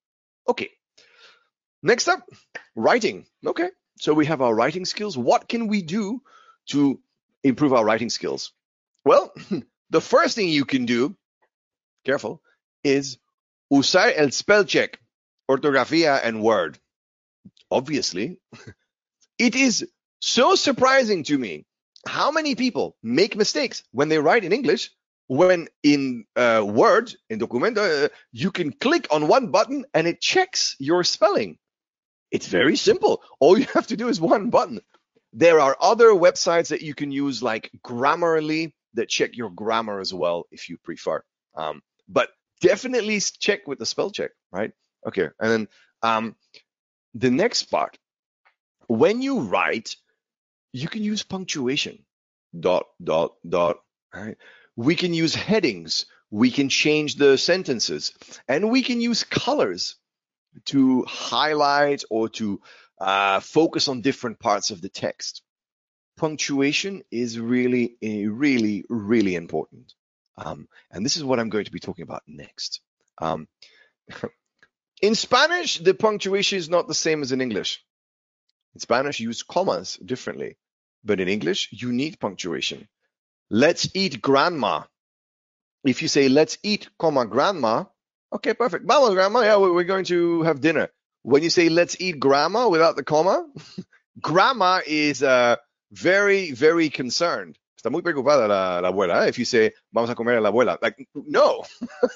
Okay. Next up, writing. Okay. So we have our writing skills. What can we do to improve our writing skills? Well, the first thing you can do, careful, is usar el spell check, ortografía and Word. Obviously, it is so surprising to me how many people make mistakes when they write in English, when in uh, Word, in Documento, uh, you can click on one button and it checks your spelling. It's very simple. All you have to do is one button. There are other websites that you can use, like Grammarly, that check your grammar as well, if you prefer. Um, but definitely check with the spell check, right? Okay, and then um, the next part, when you write, you can use punctuation, dot, dot, dot, right? We can use headings, we can change the sentences, and we can use colors to highlight or to uh, focus on different parts of the text. Punctuation is really, really, really important. Um, and this is what I'm going to be talking about next. Um, in Spanish, the punctuation is not the same as in English. In Spanish, you use commas differently. But in English, you need punctuation. Let's eat grandma. If you say, let's eat, comma, grandma, okay, perfect. Vamos, grandma, yeah, we're going to have dinner. When you say, let's eat grandma without the comma, grandma is uh, very, very concerned. Está muy preocupada la, la abuela. Eh? If you say, vamos a comer a la abuela, like, no.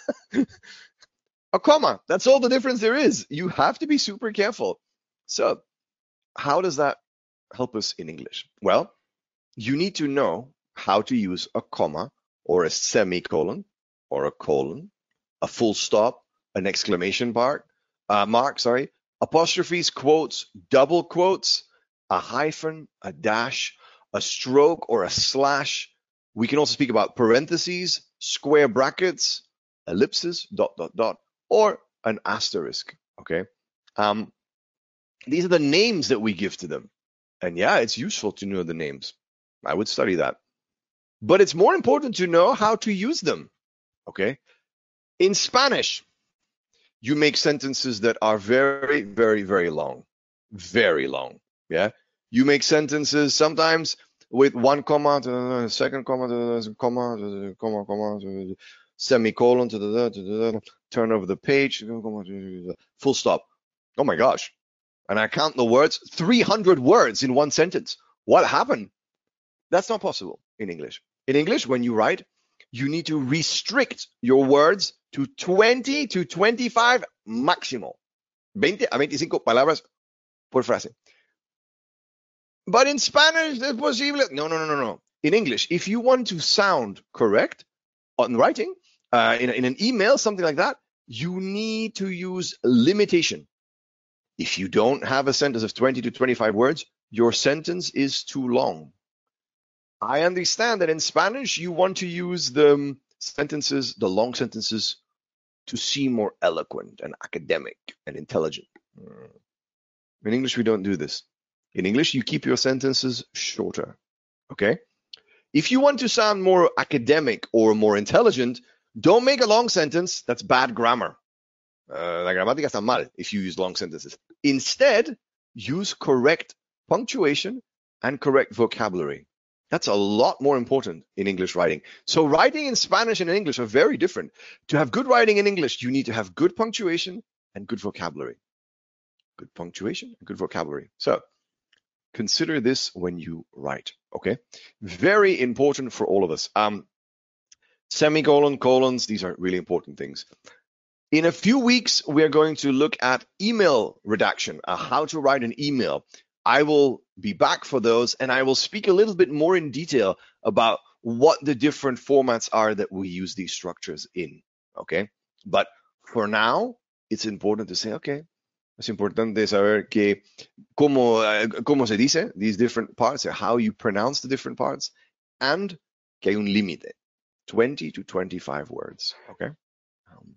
A comma, that's all the difference there is. You have to be super careful. So how does that help us in English? Well, you need to know how to use a comma or a semicolon or a colon, a full stop, an exclamation mark, uh, mark, sorry, apostrophes, quotes, double quotes, a hyphen, a dash, a stroke, or a slash. We can also speak about parentheses, square brackets, ellipses, dot, dot, dot, or an asterisk, okay? Um, these are the names that we give to them. And yeah, it's useful to know the names. I would study that. But it's more important to know how to use them, okay? In Spanish, you make sentences that are very, very, very long. Very long, yeah? You make sentences sometimes with one comma, second comma, comma, comma, comma, semicolon, turn over the page, full stop. Oh my gosh. And I count the words, three hundred words in one sentence. What happened? That's not possible in English. In English, when you write, you need to restrict your words to twenty to twenty-five máximo. veinte a veinticinco palabras por frase. But in Spanish, es posible. No, no, no, no, no. In English, if you want to sound correct on writing, uh, in, in an email, something like that, you need to use limitation. If you don't have a sentence of twenty to twenty-five words, your sentence is too long. I understand that in Spanish, you want to use the sentences, the long sentences, to seem more eloquent and academic and intelligent. In English, we don't do this. In English, you keep your sentences shorter, okay? If you want to sound more academic or more intelligent, don't make a long sentence. That's bad grammar. Uh, la gramática está mal if you use long sentences. Instead, use correct punctuation and correct vocabulary. That's a lot more important in English writing. So writing in Spanish and in English are very different. To have good writing in English, you need to have good punctuation and good vocabulary. Good punctuation and good vocabulary. So consider this when you write, okay? Very important for all of us. Um, semicolon, colons, these are really important things. In a few weeks, we're going to look at email redaction, uh, how to write an email. I will be back for those, and I will speak a little bit more in detail about what the different formats are that we use these structures in, okay? But for now, it's important to say, okay, es importante saber que cómo, uh, cómo se dice these different parts, or how you pronounce the different parts, and que hay un límite, twenty to twenty-five words, okay? Um,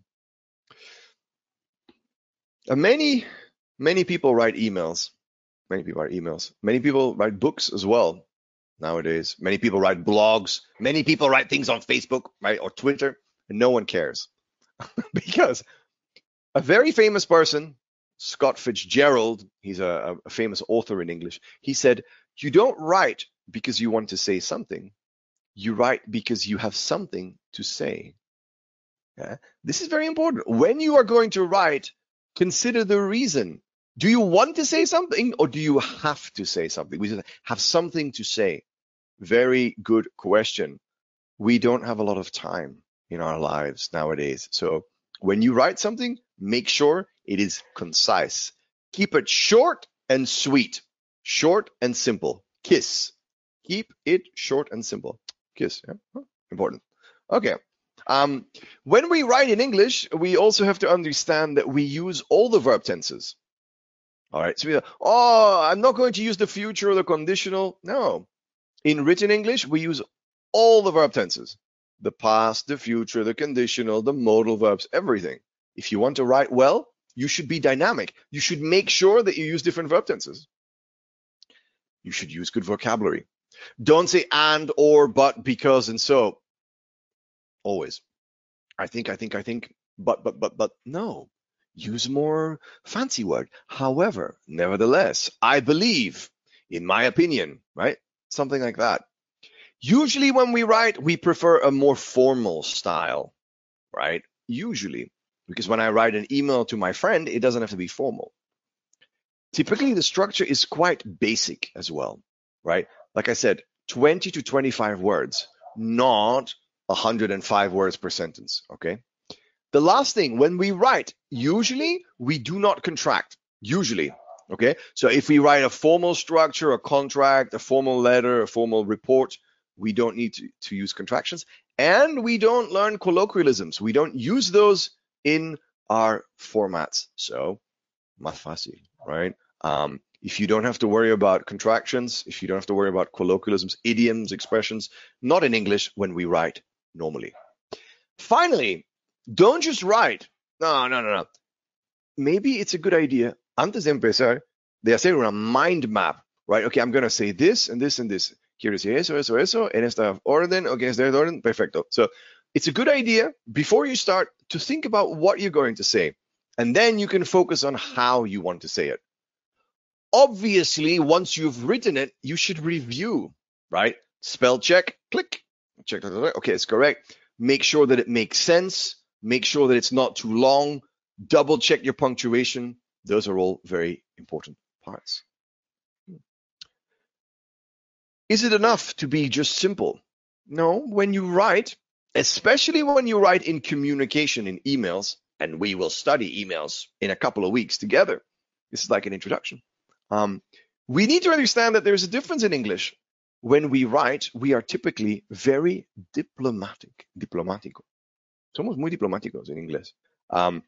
uh, many, many people write emails. Many people write emails. Many people write books as well nowadays. Many people write blogs. Many people write things on Facebook, right, or Twitter, and no one cares. Because a very famous person Scott Fitzgerald, he's a, a famous author in English, he said, you don't write because you want to say something. You write because you have something to say. Yeah? This is very important. When you are going to write, consider the reason. Do you want to say something or do you have to say something? We just have something to say. Very good question. We don't have a lot of time in our lives nowadays. So when you write something, make sure it is concise. Keep it short and sweet. Short and simple. Kiss. Keep it short and simple. Kiss. Yeah? Important. Okay. Um, when we write in English, we also have to understand that we use all the verb tenses. All right. So we go, oh, I'm not going to use the future or the conditional. No. In written English, we use all the verb tenses. The past, the future, the conditional, the modal verbs, everything. If you want to write well, you should be dynamic. You should make sure that you use different verb tenses. You should use good vocabulary. Don't say and, or, but, because, and so. Always. I think, I think, I think, but, but, but, but, no. Use more fancy word. However, nevertheless, I believe, in my opinion, right? Something like that. Usually when we write, we prefer a more formal style, right? Usually. Because when I write an email to my friend, it doesn't have to be formal. Typically, the structure is quite basic as well, right? Like I said, twenty to twenty-five words, not one hundred five words per sentence, okay? The last thing, when we write, usually we do not contract, usually, okay? So if we write a formal structure, a contract, a formal letter, a formal report, we don't need to, to use contractions, and we don't learn colloquialisms. We don't use those in our formats. So, más fácil, right? Um, if you don't have to worry about contractions, if you don't have to worry about colloquialisms, idioms, expressions, not in English when we write normally. Finally, don't just write. No, no, no, no. Maybe it's a good idea, antes de empezar, de hacer una mind map, right? Okay, I'm going to say this and this and this. Quiero decir eso, eso, eso, en esta orden, okay, esta orden, perfecto. So it's a good idea before you start to think about what you're going to say, and then you can focus on how you want to say it. Obviously, once you've written it, you should review, right? Spell check, click, check, okay, it's correct. Make sure that it makes sense. Make sure that it's not too long. Double check your punctuation. Those are all very important parts. Is it enough to be just simple? No, when you write, especially when you write in communication in emails, and we will study emails in a couple of weeks together. This is like an introduction. Um, we need to understand that there's a difference in English. When we write, we are typically very diplomatic. Diplomático. Somos muy diplomáticos in English. Um,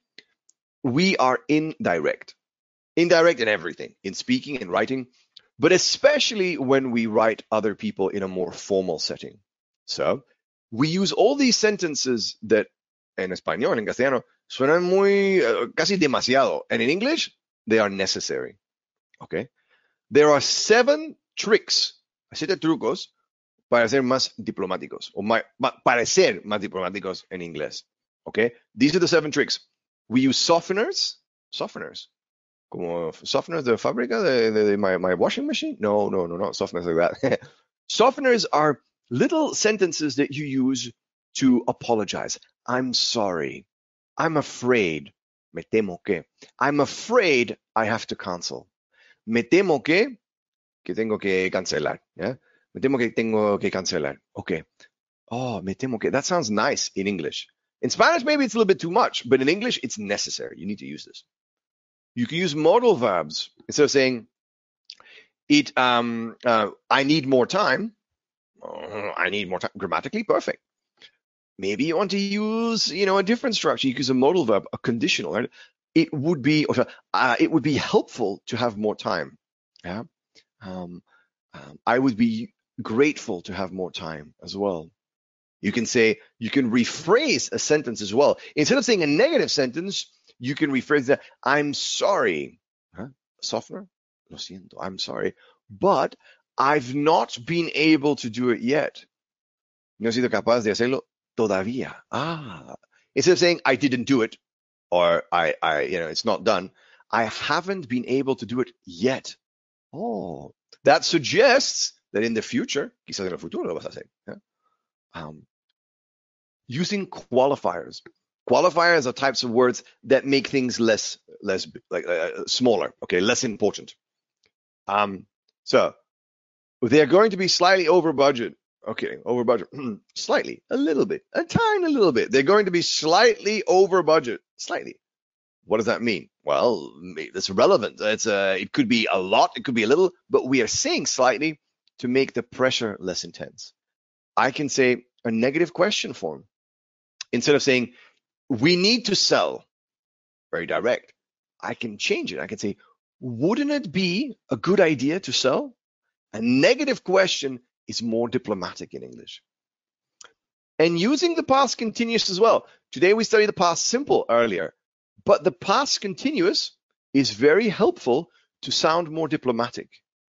we are indirect. Indirect in everything, in speaking and writing, but especially when we write other people in a more formal setting. So we use all these sentences that en español, en castellano, suenan muy, uh, casi demasiado. And in English, they are necessary. Okay? There are seven tricks, siete trucos, para ser más diplomáticos, o más, parecer más diplomáticos en inglés. Okay? These are the seven tricks. We use softeners, softeners, como softeners de fábrica de, de, de my, my washing machine? No, no, no, not softeners like that. Softeners are little sentences that you use to apologize. I'm sorry. I'm afraid. Me temo que. I'm afraid I have to cancel. Me temo que, que tengo que cancelar. Yeah? Me temo que tengo que cancelar. Okay. Oh, me temo que. That sounds nice in English. In Spanish, maybe it's a little bit too much, but in English, it's necessary. You need to use this. You can use modal verbs. Instead of saying, it, um, uh, I need more time. Uh, I need more time. Grammatically, perfect. Maybe you want to use, you know, a different structure. You use a modal verb, a conditional. Right? It would be, uh, it would be helpful to have more time. Yeah. Um, um, I would be grateful to have more time as well. You can say, you can rephrase a sentence as well. Instead of saying a negative sentence, you can rephrase that. I'm sorry. Huh? Softener? Lo siento. I'm sorry. But I've not been able to do it yet. No he sido capaz de hacerlo todavía. Ah. Instead of saying I didn't do it, or I, I, you know, it's not done, I haven't been able to do it yet. Oh, that suggests that in the future, quizás en el futuro lo vas a hacer. Yeah? Um, using qualifiers. Qualifiers are types of words that make things less, less like uh, smaller. Okay, less important. Um, so they're going to be slightly over budget. Okay, over budget, slightly, a little bit, a tiny little bit. They're going to be slightly over budget, slightly. What does that mean? Well, it's relevant. It's a, it could be a lot, it could be a little, but we are saying slightly to make the pressure less intense. I can say a negative question form. Instead of saying, we need to sell, very direct, I can change it. I can say, wouldn't it be a good idea to sell? A negative question is more diplomatic in English. And using the past continuous as well. Today we studied the past simple earlier. But the past continuous is very helpful to sound more diplomatic.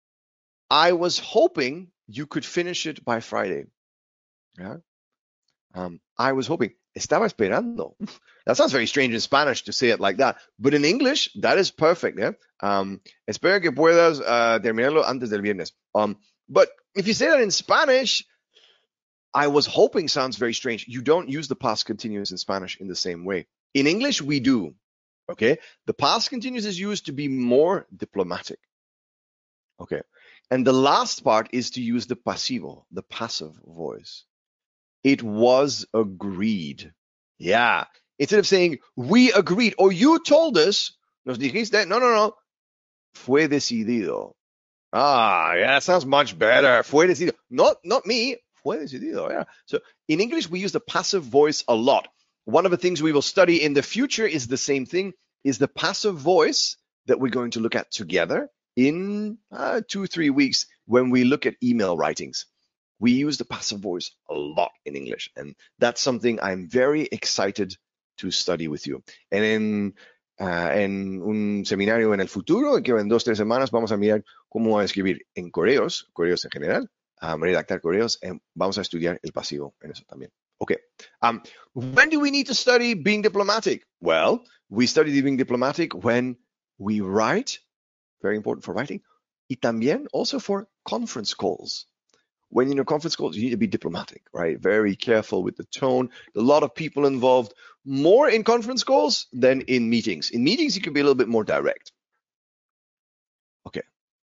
I was hoping you could finish it by Friday. Yeah. Um, I was hoping. Estaba esperando. That sounds very strange in Spanish to say it like that. But in English, that is perfect. Yeah. Um, espero que puedas uh, terminarlo antes del viernes. Um, but if you say that in Spanish, I was hoping sounds very strange. You don't use the past continuous in Spanish in the same way. In English, we do, okay? The past continuous is used to be more diplomatic, okay? And the last part is to use the pasivo, the passive voice. It was agreed. Yeah. Instead of saying, we agreed, or you told us, nos dijiste, no, no, no, fue decidido. Ah, yeah, that sounds much better. Fue decidido. Not, not me, fue decidido, yeah. So in English, we use the passive voice a lot. One of the things we will study in the future is the same thing, is the passive voice that we're going to look at together in uh, two, three weeks when we look at email writings. We use the passive voice a lot in English, and that's something I'm very excited to study with you. And in, uh, en un seminario en el futuro, que en dos, tres semanas vamos a mirar cómo escribir en correos, correos en general, um, redactar correos, y vamos a estudiar el pasivo en eso también. Okay. Um, when do we need to study being diplomatic? Well, we study being diplomatic when we write, very important for writing, y también also for conference calls. When in a conference call, you need to be diplomatic, right? Very careful with the tone. A lot of people involved, more in conference calls than in meetings. In meetings, you can be a little bit more direct. Okay.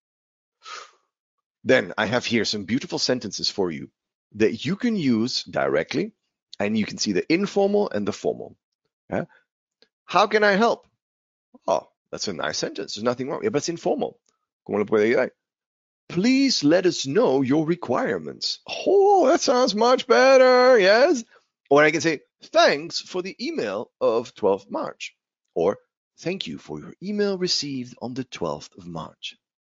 Then I have here some beautiful sentences for you that you can use directly. And you can see the informal and the formal. Yeah? How can I help? Oh, that's a nice sentence. There's nothing wrong. Yeah, but it's informal. ¿Cómo le puede ayudar? Please let us know your requirements. Oh, that sounds much better. Yes. Or I can say, thanks for the email of twelfth of March. Or thank you for your email received on the twelfth of March.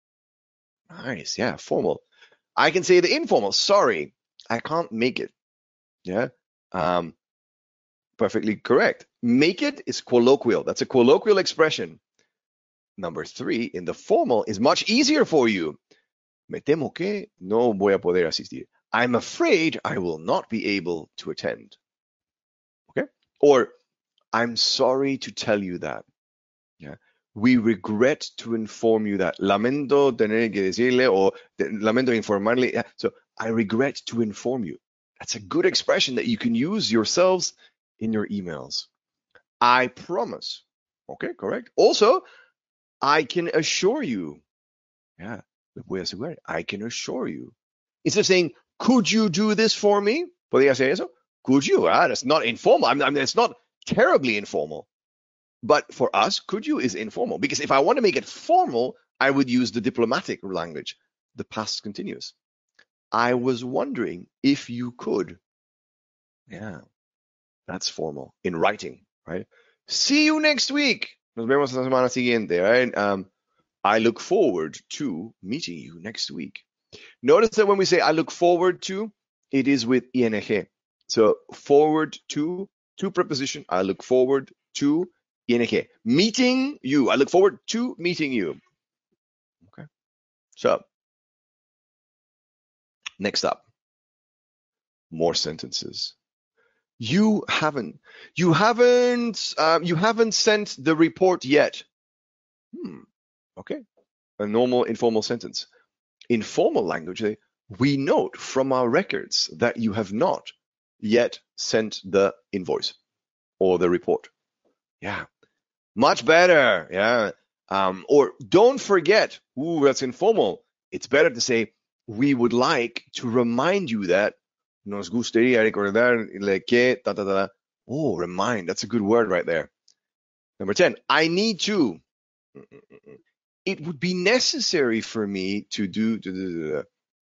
Nice. Yeah, formal. I can say the informal. Sorry, I can't make it. Yeah. Um, perfectly correct. Make it is colloquial. That's a colloquial expression. Number three, in the formal, is much easier for you. Me temo que no voy a poder asistir. I'm afraid I will not be able to attend. Okay? Or, I'm sorry to tell you that. Yeah. We regret to inform you that. Lamento tener que decirle, or lamento informarle. Yeah. So, I regret to inform you. That's a good expression that you can use yourselves in your emails. I promise. Okay, correct. Also, I can assure you. Yeah, I can assure you. Instead of saying, could you do this for me? ¿Podría hacer eso? Could you? Ah, that's not informal. I mean, I mean, it's not terribly informal. But for us, could you is informal. Because if I want to make it formal, I would use the diplomatic language, the past continuous. I was wondering if you could. Yeah, that's formal in writing, right? See you next week. Nos vemos la semana siguiente, right? Um, I look forward to meeting you next week. Notice that when we say I look forward to, it is with ing. So forward to, to preposition, I look forward to ing. Meeting you. I look forward to meeting you. Okay. So, next up, more sentences. You haven't, you haven't, um, you haven't sent the report yet. Hmm, okay. A normal informal sentence. In formal language, we note from our records that you have not yet sent the invoice or the report. Yeah, much better. Yeah. Um, or don't forget, ooh, that's informal. It's better to say, we would like to remind you that nos gustaría recordarle que, ta, ta, ta. Oh, remind. That's a good word right there. Number ten, I need to. It would be necessary for me to do, to do,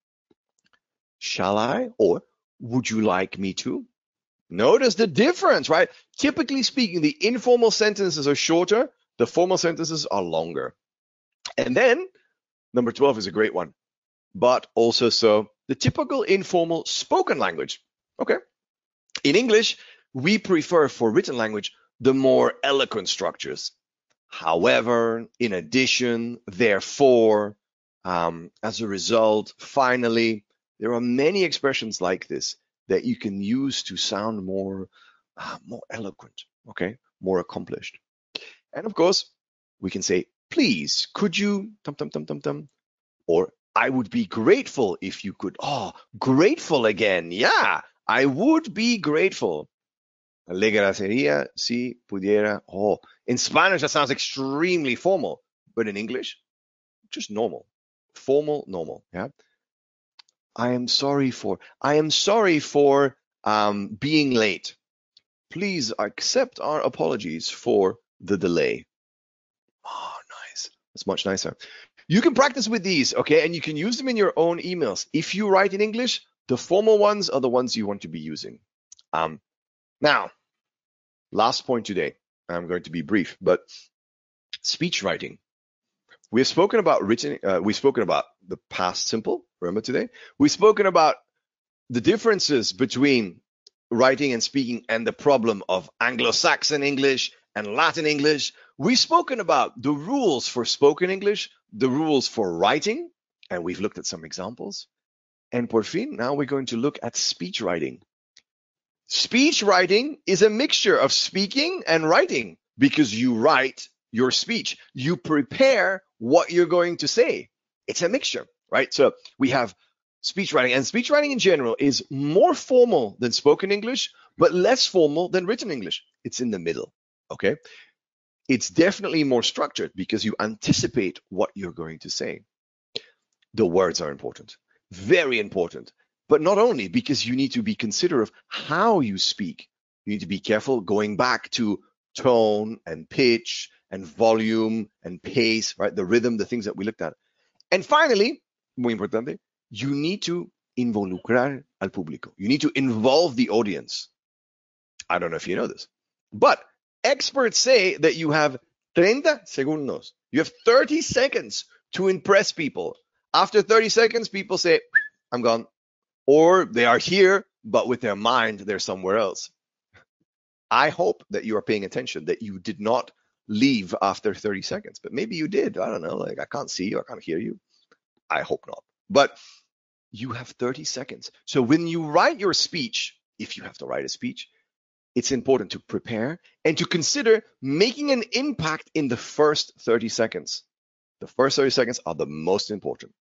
shall I? Or would you like me to? Notice the difference, right? Typically speaking, the informal sentences are shorter, the formal sentences are longer. And then, number twelve is a great one, but also so, the typical informal spoken language. Okay. In English, we prefer for written language the more eloquent structures. However, in addition, therefore, um, as a result, finally, there are many expressions like this that you can use to sound more, uh, more eloquent, okay, more accomplished. And of course, we can say, please, could you, tum, tum, tum, tum, tum, or I would be grateful if you could, oh, grateful again, yeah, I would be grateful. Le agradecería si pudiera, oh, in Spanish, that sounds extremely formal, but in English, just normal, formal, normal, yeah. I am sorry for, I am sorry for um, being late. Please accept our apologies for the delay. Oh, nice. That's much nicer. You can practice with these, okay? And you can use them in your own emails. If you write in English, the formal ones are the ones you want to be using. Um, now, last point today. I'm going to be brief, but speech writing. We have spoken about written, uh, we've spoken about the past simple, remember today? We've spoken about the differences between writing and speaking and the problem of Anglo-Saxon English and Latin English. We've spoken about the rules for spoken English, the rules for writing, and we've looked at some examples. And por fin, now we're going to look at speech writing. Speech writing is a mixture of speaking and writing because you write your speech. You prepare what you're going to say. It's a mixture, right? So we have speech writing, and speech writing in general is more formal than spoken English, but less formal than written English. It's in the middle, okay? It's definitely more structured because you anticipate what you're going to say. The words are important, very important, but not only because you need to be considerate of how you speak. You need to be careful going back to tone and pitch and volume and pace, right? The rhythm, the things that we looked at. And finally, muy importante, you need to involucrar al público. You need to involve the audience. I don't know if you know this, but experts say that you have thirty segundos. You have thirty seconds to impress people. After thirty seconds, people say, I'm gone. Or they are here, but with their mind, they're somewhere else. I hope that you are paying attention, that you did not leave after thirty seconds, but maybe you did. I don't know. Like, I can't see you. I can't hear you. I hope not. But you have thirty seconds. So when you write your speech, if you have to write a speech, it's important to prepare and to consider making an impact in the first thirty seconds. The first thirty seconds are the most important.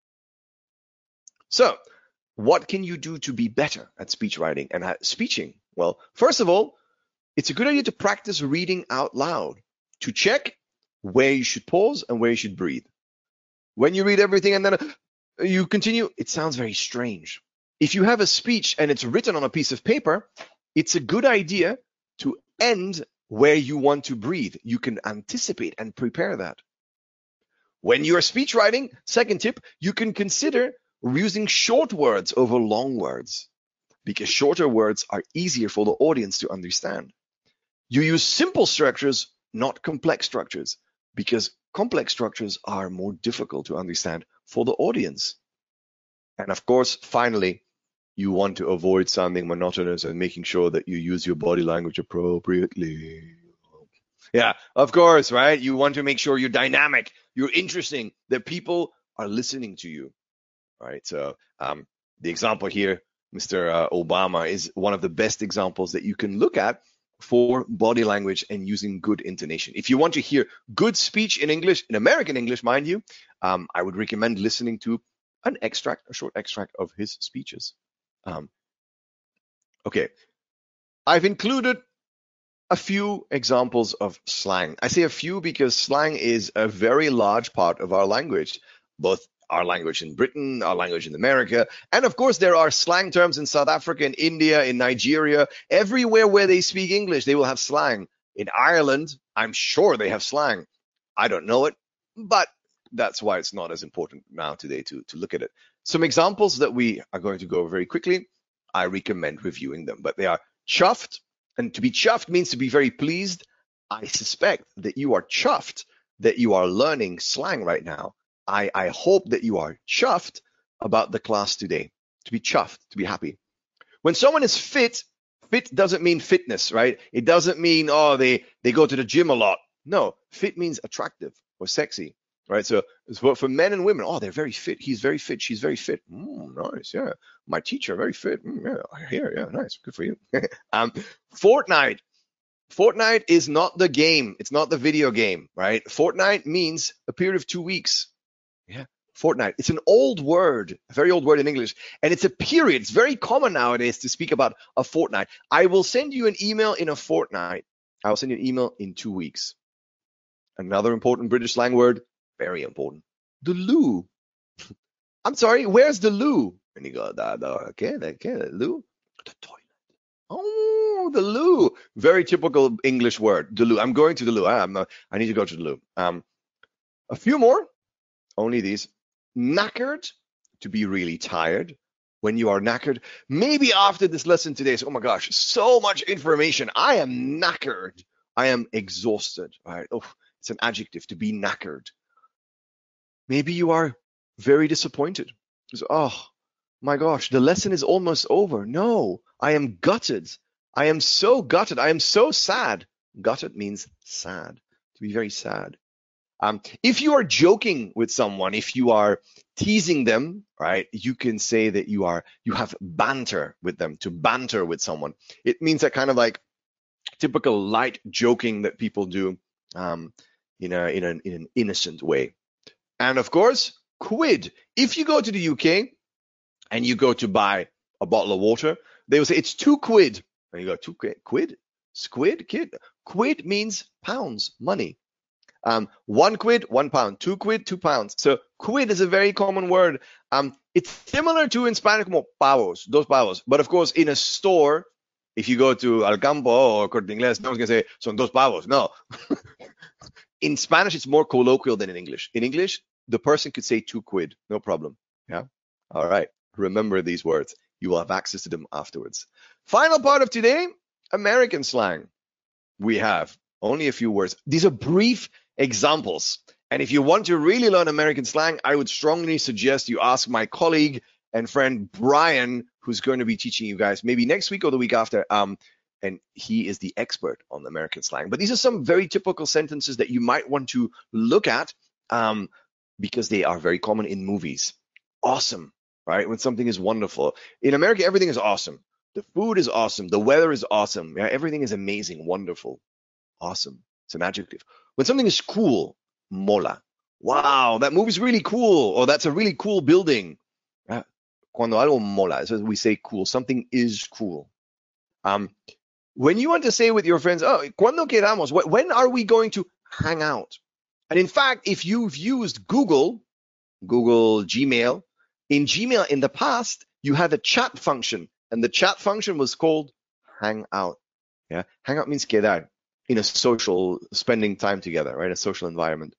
So what can you do to be better at speech writing and at speeching? Well, first of all, it's a good idea to practice reading out loud to check where you should pause and where you should breathe. When you read everything and then you continue, it sounds very strange. If you have a speech and it's written on a piece of paper, it's a good idea to end where you want to breathe. You can anticipate and prepare that. When you're speech writing, second tip, you can consider using short words over long words because shorter words are easier for the audience to understand. You use simple structures, not complex structures, because complex structures are more difficult to understand for the audience. And of course, finally, you want to avoid sounding monotonous and making sure that you use your body language appropriately. Yeah, of course, right? You want to make sure you're dynamic, you're interesting, that people are listening to you, right? So um, the example here, Mister Uh, Obama, is one of the best examples that you can look at for body language and using good intonation. If you want to hear good speech in English, in American English, mind you, um, I would recommend listening to an extract, a short extract of his speeches. Um, okay, I've included a few examples of slang. I say a few because slang is a very large part of our language, both our language in Britain, our language in America, and of course there are slang terms in South Africa, in India, in Nigeria. Everywhere where they speak English, they will have slang. In Ireland, I'm sure they have slang. I don't know it, but that's why it's not as important now today to, to look at it. Some examples that we are going to go over very quickly. I recommend reviewing them, but they are chuffed. And to be chuffed means to be very pleased. I suspect that you are chuffed that you are learning slang right now. I, I hope that you are chuffed about the class today. To be chuffed, to be happy. When someone is fit, fit doesn't mean fitness, right? It doesn't mean, oh, they, they go to the gym a lot. No, fit means attractive or sexy, right? So for, for men and women, oh, they're very fit. He's very fit. She's very fit. Mm, nice, yeah. My teacher, very fit. Mm, yeah, I hear, yeah, nice. Good for you. um, Fortnite. Fortnite is not the game. It's not the video game, right? Fortnite means a period of two weeks. Yeah, fortnight. It's an old word, a very old word in English, and it's a period. It's very common nowadays to speak about a fortnight. I will send you an email in a fortnight. I will send you an email in two weeks. Another important British slang word, very important. The loo. I'm sorry, where's the loo? And you go, the, the, okay, the, okay, the loo. The toilet. Oh, the loo. Very typical English word, the loo. I'm going to the loo. I, I'm, uh, I need to go to the loo. Um, a few more. Only these. Knackered, to be really tired. When you are knackered, maybe after this lesson today, so, oh my gosh, so much information. I am knackered. I am exhausted. All right. Oh, it's an adjective, to be knackered. Maybe you are very disappointed. It's, oh my gosh, the lesson is almost over. No, I am gutted. I am so gutted. I am so sad. Gutted means sad, to be very sad. Um, if you are joking with someone, if you are teasing them, right, you can say that you are you have banter with them. To banter with someone, it means that kind of like typical light joking that people do, um, in a in an in an innocent way. And of course, quid. If you go to the U K and you go to buy a bottle of water, they will say it's two quid, and you go two quid, quid, squid, kid. Quid means pounds, money. Um, one quid, one pound, two quid, two pounds. So quid is a very common word. Um, it's similar to in Spanish como pavos, dos pavos. But of course, in a store, if you go to Al Campo or Corte Inglés, no one's going to say, son dos pavos. No. In Spanish, it's more colloquial than in English. In English, the person could say two quid, no problem. Yeah. All right. Remember these words. You will have access to them afterwards. Final part of today, American slang. We have only a few words. These are brief examples. And if you want to really learn American slang, I would strongly suggest you ask my colleague and friend Brian, who's going to be teaching you guys maybe next week or the week after. Um, and he is the expert on American slang. But these are some very typical sentences that you might want to look at um, because they are very common in movies. Awesome, right? When something is wonderful. In America, everything is awesome. The food is awesome. The weather is awesome. Yeah, everything is amazing, wonderful, awesome. It's an adjective. When something is cool, mola. Wow, that movie's really cool. Or that's a really cool building. Uh, cuando algo mola, so we say cool. Something is cool. Um, when you want to say with your friends, oh, cuando quedamos? When are we going to hang out? And in fact, if you've used Google, Google Gmail, in Gmail in the past, you had a chat function. And the chat function was called Hangout. Yeah, Hangout means quedar. In a social, spending time together, right? A social environment.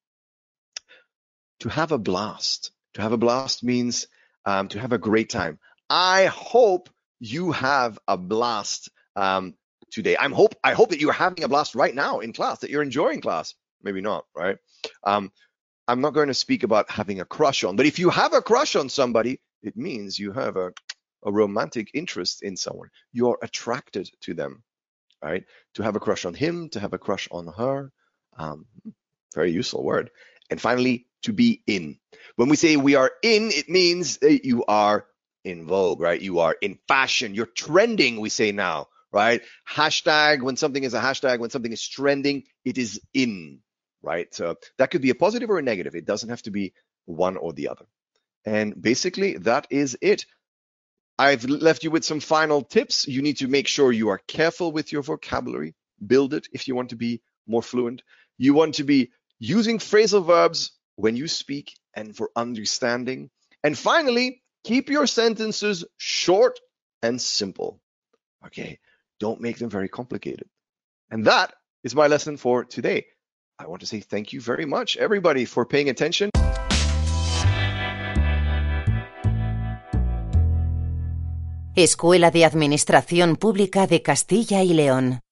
To have a blast. To have a blast means um, to have a great time. I hope you have a blast um, today. I'm hope I hope that you're having a blast right now in class, that you're enjoying class. Maybe not, right? Um, I'm not going to speak about having a crush on, but if you have a crush on somebody, it means you have a, a romantic interest in someone. You're attracted to them. Right? To have a crush on him, to have a crush on her. Um, very useful word. And finally, to be in. When we say we are in, it means that you are in vogue, right? You are in fashion. You're trending, we say now, right? Hashtag, when something is a hashtag, when something is trending, it is in, right? So that could be a positive or a negative. It doesn't have to be one or the other. And basically, that is it. I've left you with some final tips. You need to make sure you are careful with your vocabulary. Build it if you want to be more fluent. You want to be using phrasal verbs when you speak and for understanding. And finally, keep your sentences short and simple. Okay, don't make them very complicated. And that is my lesson for today. I want to say thank you very much, everybody, for paying attention. Escuela de Administración Pública de Castilla y León.